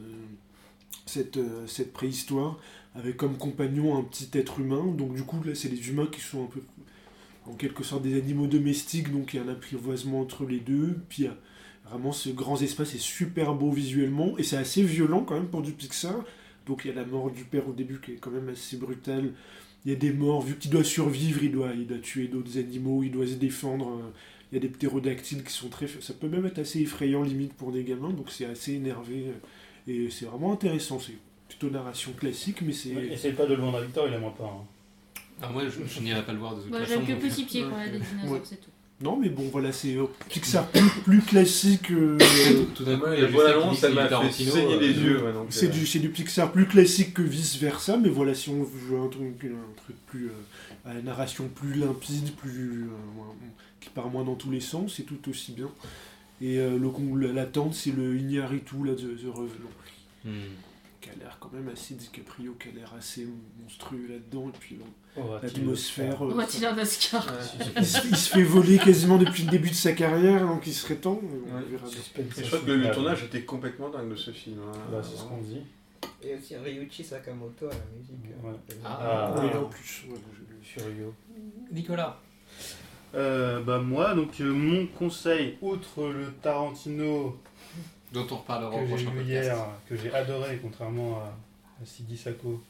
cette, euh, cette préhistoire, avec comme compagnon un petit être humain. Donc, du coup, là, c'est les humains qui sont un peu, en quelque sorte, des animaux domestiques, donc il y a un apprivoisement entre les deux. Puis, il y a vraiment ce grand espace est super beau visuellement, et c'est assez violent quand même pour du Pixar. Donc, il y a la mort du père au début qui est quand même assez brutale. Il y a des morts, vu qu'il doit survivre, il doit, il doit tuer d'autres animaux, il doit se défendre. euh, Il y a des ptérodactyles qui sont très... Ça peut même être assez effrayant limite pour des gamins, donc c'est assez énervé. euh, Et c'est vraiment intéressant. C'est plutôt narration classique, mais c'est... Essaye pas de le vendre à Victor, il aimera pas. hein. Alors moi, je, je n'irai pas le voir de toute Moi, façon. j'aime que donc- petit pied quand il y a des dinosaures, Ouais. c'est tout. Non, mais bon, voilà, c'est euh, Pixar plus, plus classique. euh, Tout d'un coup, Ouais, il y a la juste bonne ça qui annonce, dit que elle c'est m'a fait Tarantino, saigner euh, les yeux. ouais, donc, c'est euh, du, c'est du Pixar plus classique que vice-versa, mais voilà, si on veut un truc, un truc plus... euh, à la narration plus limpide, plus... euh, moins- qui part moins dans tous les sens, c'est tout aussi bien. Et euh, le, con- la- l'attente, c'est le Iñárritu, là, The, The Revenant, Hmm. qui a l'air quand même assez DiCaprio, qui a l'air assez monstrueux là-dedans, et puis euh, Oh, va-t-il l'atmosphère... le euh, Va-t-il un Oscar il, se, il se fait voler quasiment depuis le début de sa carrière, donc il serait temps. On Ouais. verra bien. Suspense et je crois que le, le insoutenable. tournage était complètement dingue de ce film. hein. Bah, c'est ce qu'on dit. Et aussi Ryuichi Sakamoto à la musique. euh, Ouais. Ah. Oui, Ah. en plus. ouais, je- Sur Yu-Gi-Oh! Nicolas. Euh, bah moi, donc euh, mon conseil, outre le Tarantino Dont on reparlera au que j'ai prochain vu podcast. hier, que j'ai adoré, contrairement à, à Sidi Sako.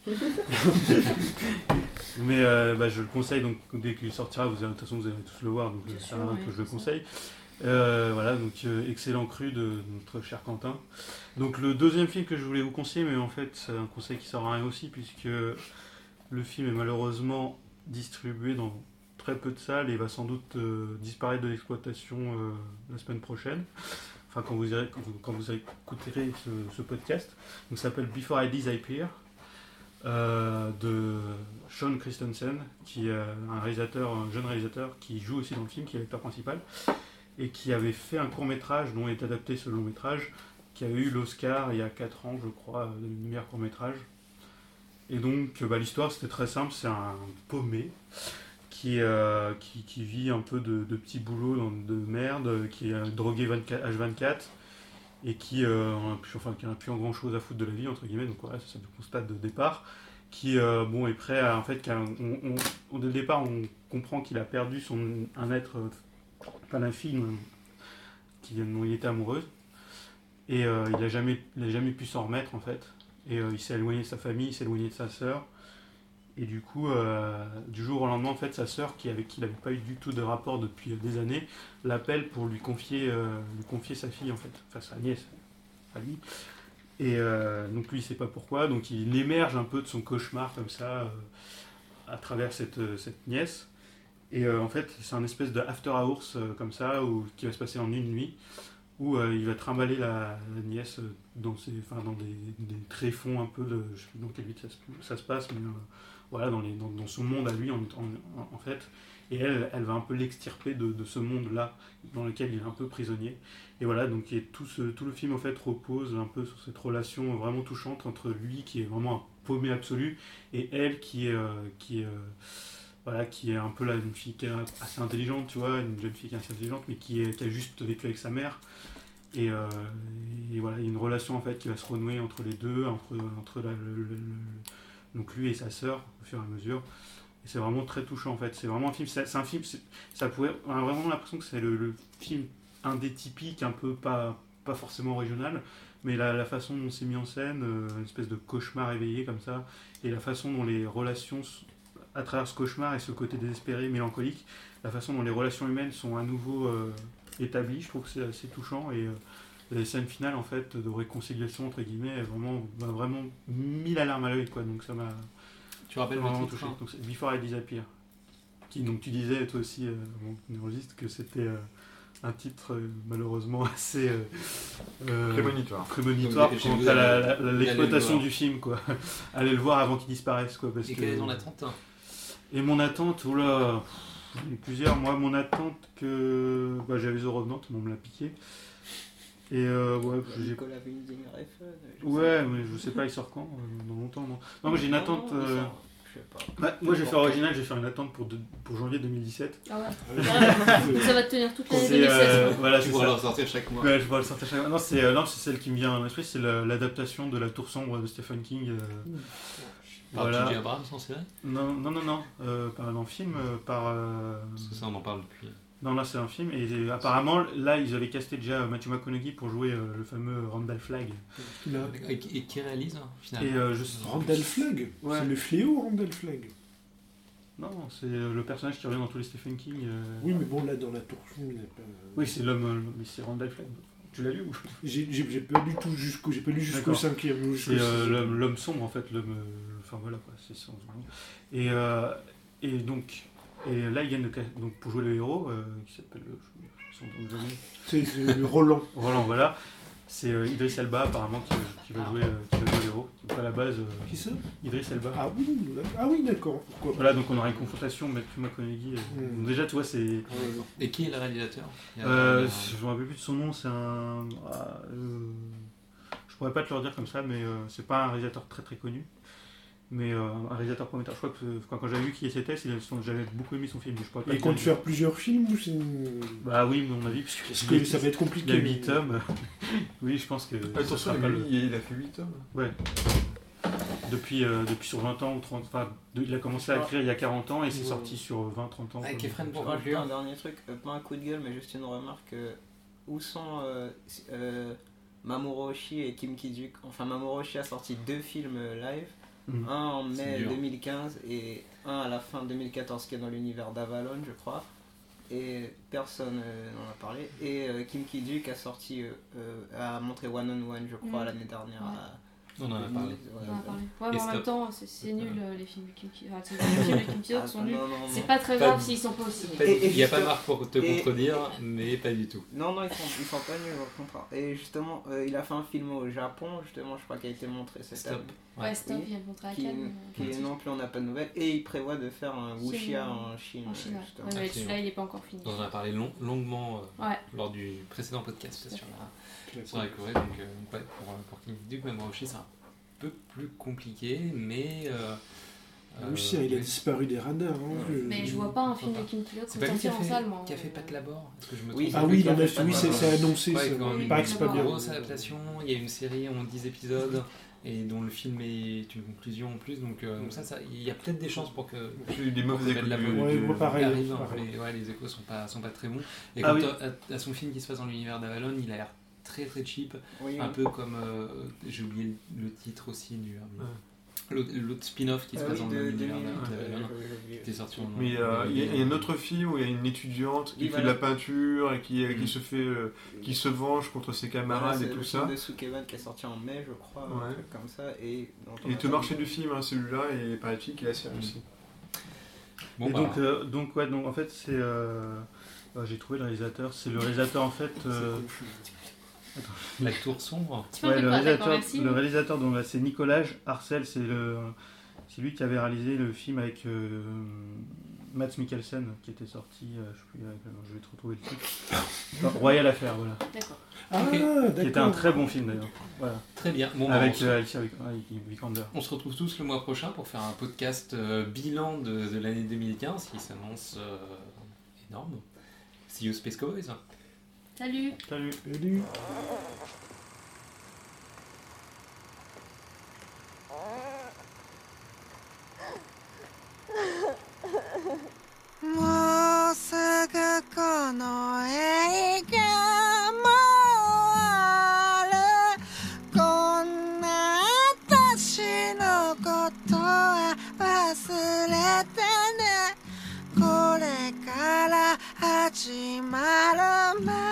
mais euh, bah, je le conseille, donc dès qu'il sortira, vous allez, de toute façon vous allez tous le voir, donc Bien c'est sûr, un ouais, que je le c'est ça. conseille. Euh, voilà, donc euh, excellent cru de notre cher Quentin. Donc le deuxième film que je voulais vous conseiller, mais en fait c'est un conseil qui sert à rien aussi, puisque le film est malheureusement distribué dans très peu de salles et va sans doute euh, disparaître de l'exploitation euh, la semaine prochaine. Enfin, quand vous, irez, quand vous, quand vous écouterez ce, ce podcast. Donc, ça s'appelle Before I Disappear, euh, de Sean Christensen, qui est un réalisateur, un jeune réalisateur qui joue aussi dans le film, qui est l'acteur principal, et qui avait fait un court-métrage dont est adapté ce long-métrage, qui a eu l'Oscar il y a quatre ans, je crois, de meilleur court-métrage. Et donc, bah, l'histoire, c'était très simple, c'est un paumé qui, euh, qui, qui vit un peu de, de petits boulots dans- de merde, qui est drogué vingt-quatre H vingt-quatre, et qui euh, n'a plus, enfin, qui a plus grand chose à foutre de la vie, entre guillemets, donc voilà, c'est ça le constat de départ, qui euh, bon, est prêt à, en fait, qu'un- on, on- dès le départ, on comprend qu'il a perdu son, un être, euh, pas la fille dont, qui, dont il était amoureux, et euh, il n'a jamais, il a jamais pu s'en remettre, en fait, et euh, il s'est éloigné de sa famille, il s'est éloigné de sa sœur, et du coup, euh, du jour au lendemain, en fait, sa sœur, qui, avec qui il n'avait pas eu du tout de rapport depuis euh, des années, l'appelle pour lui confier, euh, lui confier sa fille, en fait, enfin sa nièce, à lui. Et euh, donc lui, il ne sait pas pourquoi, donc il émerge un peu de son cauchemar comme ça, euh, à travers cette, euh, cette nièce. Et euh, en fait, c'est un espèce de after hours euh, comme ça, où, qui va se passer en une nuit, où euh, il va trimballer la, la nièce euh, dans, ses, enfin, dans des, des tréfonds un peu de, je sais plus dans quelle ville ça, se- ça se passe, mais euh, voilà, dans, les, dans, dans son monde à lui en, en, en fait. Et elle, elle va un peu l'extirper de, de ce monde-là, dans lequel il est un peu prisonnier. Et voilà, donc et tout, ce, tout le film en fait repose un peu sur cette relation vraiment touchante entre lui, qui est vraiment un paumé absolu, et elle, qui est, euh, qui est, euh, voilà, qui est un peu là, une fille qui est assez intelligente, tu vois, une jeune fille qui est assez intelligente, mais qui, est, qui a juste vécu avec sa mère. Et, euh, et voilà, il y a une relation en fait qui va se renouer entre les deux, entre, entre la- le, le- le- donc lui et sa sœur, au fur et à mesure. Et c'est vraiment très touchant en fait. C'est vraiment un film, c'est, c'est un film, c'est- ça pourrait, on a vraiment l'impression que c'est le, le film indé typique, un peu pas, pas forcément régional, mais la, la façon dont c'est mis en scène, euh, une espèce de cauchemar éveillé comme ça, et la façon dont les relations, s- à travers ce cauchemar et ce côté désespéré, mélancolique, la façon dont les relations humaines sont à nouveau euh, établies, je trouve que c'est assez touchant. Et euh, les scènes finales en fait de réconciliation entre guillemets, vraiment, m'a vraiment mis la larme à l'œil, quoi. Donc ça m'a Tu rappelles le vraiment titre touché. hein Donc, c'est Before I Disappear. Qui, donc tu disais toi aussi, euh, avant qu'on enregistre, que c'était euh, un titre euh, malheureusement assez euh, euh, Prémonitoire. prémonitoire Donc, j'ai- quant j'ai- à la- la- allez le l'exploitation voir. du film, quoi. Allez le voir avant qu'il disparaisse, quoi. Parce Et que... quelle est ton attente hein Et mon attente, oula, pff, il y a plusieurs. Moi, mon attente que bah, j'avais The Revenant, mais on me l'a piqué. Et euh, ouais, j'ai Nicolas Winding Refn. je sais ouais, pas. mais je sais pas, il sort quand euh, Dans longtemps, non. Non, moi j'ai une Non, attente. non, il euh, sort, Je sais pas. bah, moi je vais faire original, je vais faire une attente pour, de- pour janvier deux mille dix-sept. Ah ouais. Vraiment. Ça va te tenir toute l'année C'est, deux mille seize. euh, quoi. voilà, Tu c'est pourras ça. le ressortir chaque mois. Ouais, je vois le sortir chaque- Non, c'est euh, non, c'est celle qui me vient à l'esprit, c'est la- l'adaptation de La Tour Sombre de Stephen King. euh, Par voilà. J J Abrams en série Non, non, non, non, euh, par un film, euh, par. euh, Parce que ça, on en parle depuis. Non, là c'est un film, et euh, apparemment, là ils avaient casté déjà Matthew McConaughey pour jouer euh, le fameux Randall Flagg. Il a- Et, qui- et qui réalise hein, finalement Et euh, je Randall Flagg Ouais. C'est le fléau, Randall Flagg. Non, c'est euh, le personnage qui revient dans tous les Stephen King. euh. Oui, mais bon, là, dans la tour sombre, il n'a pas... Oui, c'est l'homme, euh, mais c'est Randall Flagg. Tu l'as lu ou J'ai j'ai- j'ai pas lu tout jusqu'au... J'ai pas lu jusqu'au D'accord. cinquième. ou jusqu'au C'est euh, sixième. l'homme, l'homme sombre en fait, l'homme. euh, Enfin voilà quoi, c'est ça. Et, euh, et donc, et là ils viennent de ca- donc pour jouer le héros euh, qui s'appelle euh, son nom de famille. C'est c'est le Roland. Roland, voilà. C'est euh, Idriss Elba apparemment qui, qui va jouer, euh, qui va jouer le héros. Donc à la base, euh, Qui ça Idriss Elba. Ah oui, ah oui d'accord. Pourquoi pas. Voilà, donc on aura une confrontation Matthew McConaughey. euh, Mm. donc déjà, tu vois, c'est. Et qui est le réalisateur Il y a- Euh, il y a- je me rappelle plus de son nom, c'est un. ah, euh, je pourrais pas te le dire comme ça, mais euh, c'est pas un réalisateur très très connu. Mais euh, un réalisateur prometteur. Je crois que quand, quand j'avais vu qui c'était, c'est son- j'avais beaucoup aimé son film. mais Je pourrais pas Et il te compte dire. faire plusieurs films ou c'est... Bah oui, à mon avis, parce que, Parce que ça va être il compliqué. y a huit tomes. Oui, je pense que. Ah, ça attention, sera pas lui, le- il a fait huit tomes. Ouais. Depuis, euh, depuis sur vingt ans ou trente. Enfin, de- il a commencé à écrire il y a quarante ans et c'est Ouais. sorti sur vingt trente ans. Avec quoi. Efren pour Je rajoute conclure. un dernier truc, euh, pas un coup de gueule, mais juste une remarque. euh, où sont euh, euh, Mamoru Oshii et Kim Ki-duk? Enfin, Mamoru Oshii a sorti deux films euh, live, Mhm. un en C'est mai dur. deux mille quinze et un à la fin deux mille quatorze qui est dans l'univers d'Avalon, je crois. Et personne euh, n'en a parlé. Et euh, Kim Ki-duk a sorti, euh, euh, a montré One on One, je crois, Mhm. l'année dernière Ouais. à, On en a parlé. Ouais, On en a ouais. parlé. Ouais, Et mais en stop. même temps, c'est, c'est nul euh, les films de Kim Ki- enfin, c'est- les films de Kim Ki-dok Ah, sont non, nuls. non, non. C'est pas très Pas grave du- s'ils sont pas aussi Pas nuls. du- Et- et Il n'y a pas justement- marre pour te et- contredire, mais pas du tout. Non, non, ils sont, ils sont pas nuls au contraire. Et justement, euh, il a fait un film au Japon, justement, je crois qu'il a été montré cette Stop. année. Ouais, stop, Oui. il y a le contrat à Qui, Cannes. qui est non plus, on n'a pas de nouvelles. Et il prévoit de faire un Chine, wuxia euh, en Chine. En Chine, ouais. justement. Ouais, mais Absolument. celui-là, il est pas encore fini. On en a parlé long- longuement euh, Ouais. lors du précédent podcast Tout à sur fait. la, sur la Corée. Donc, euh, donc ouais, pour, pour Kim Ki-duk, même Roshi, c'est un peu plus compliqué, mais. Euh, Ah oui, si, il a mais- disparu des radars. Hein, je- Mais je vois pas un film de Kim Ki-dok C'est pas lui qui a sortir en fait, salle, moi. qui a fait Pat Labor. Est-ce que je me Oui, trompe Ah oui, il en a Ouais, fait, oui, c'est c'est annoncé. Ouais, ça. quand même Il paraît que c'est pas une bien. grosse adaptation. Il y a une série en dix épisodes et dont le film est une conclusion en plus. Donc, euh, donc ça, ça, il y a peut-être des chances pour que J'ai eu des pour mauvais que échos. Pat du- Labor Ouais, du- moi, pareil. arrive, hein, pareil. mais ouais, les échos sont pas, sont pas très bons. Et Ah quant oui. à, à son film qui se passe dans l'univers d'Avalon, il a l'air très très cheap. Oui, Un oui. peu comme, euh, j'ai oublié le, le titre aussi du. euh, Ouais. l'autre, l'autre spin-off qui se Ah passe oui, dans de- l'univers de- d'Avalon. ouais, Qui ouais, était sorti en. Mais euh, il y, a- il y a un autre film où il y a une étudiante qui Oui, fait voilà. de la peinture et qui, qui Mm. se fait, euh, qui se venge contre ses Voilà, camarades c'est et tout le ça. film de Sukeban qui est sorti en mai, je crois, Ouais. un truc comme ça. Et dont on Il a te pas marché vu. du film, hein, celui-là, et paraît-il qu'il est assez réussi. Bon, Et bah, donc, euh, donc, ouais, donc en fait, c'est. euh, euh, j'ai trouvé le réalisateur. C'est le réalisateur, en fait. euh, La Tour Sombre. Tu peux ouais, me le quoi, d'accord, réalisateur, merci. le réalisateur donc, là, c'est Nicolas Arcel. C'est le, c'est lui qui avait réalisé le film avec euh, Mads Mikkelsen qui était sorti. euh, je, sais plus, euh, je vais te retrouver le titre. Enfin, Royal Affair, voilà. D'accord. Ah, Ok. d'accord. Qui était un très bon film d'ailleurs. Voilà. Très bien. Bon, bah, Avec on, se, euh, Alicia Vik- avec Vikander. on se retrouve tous le mois prochain pour faire un podcast euh, bilan de, de l'année deux mille quinze qui s'annonce euh, énorme. See you Space Cowboys. Salut. Salut. Salut. 「もうすぐこの映画も終わる」「こんな私のことは忘れてね」「これから始まる前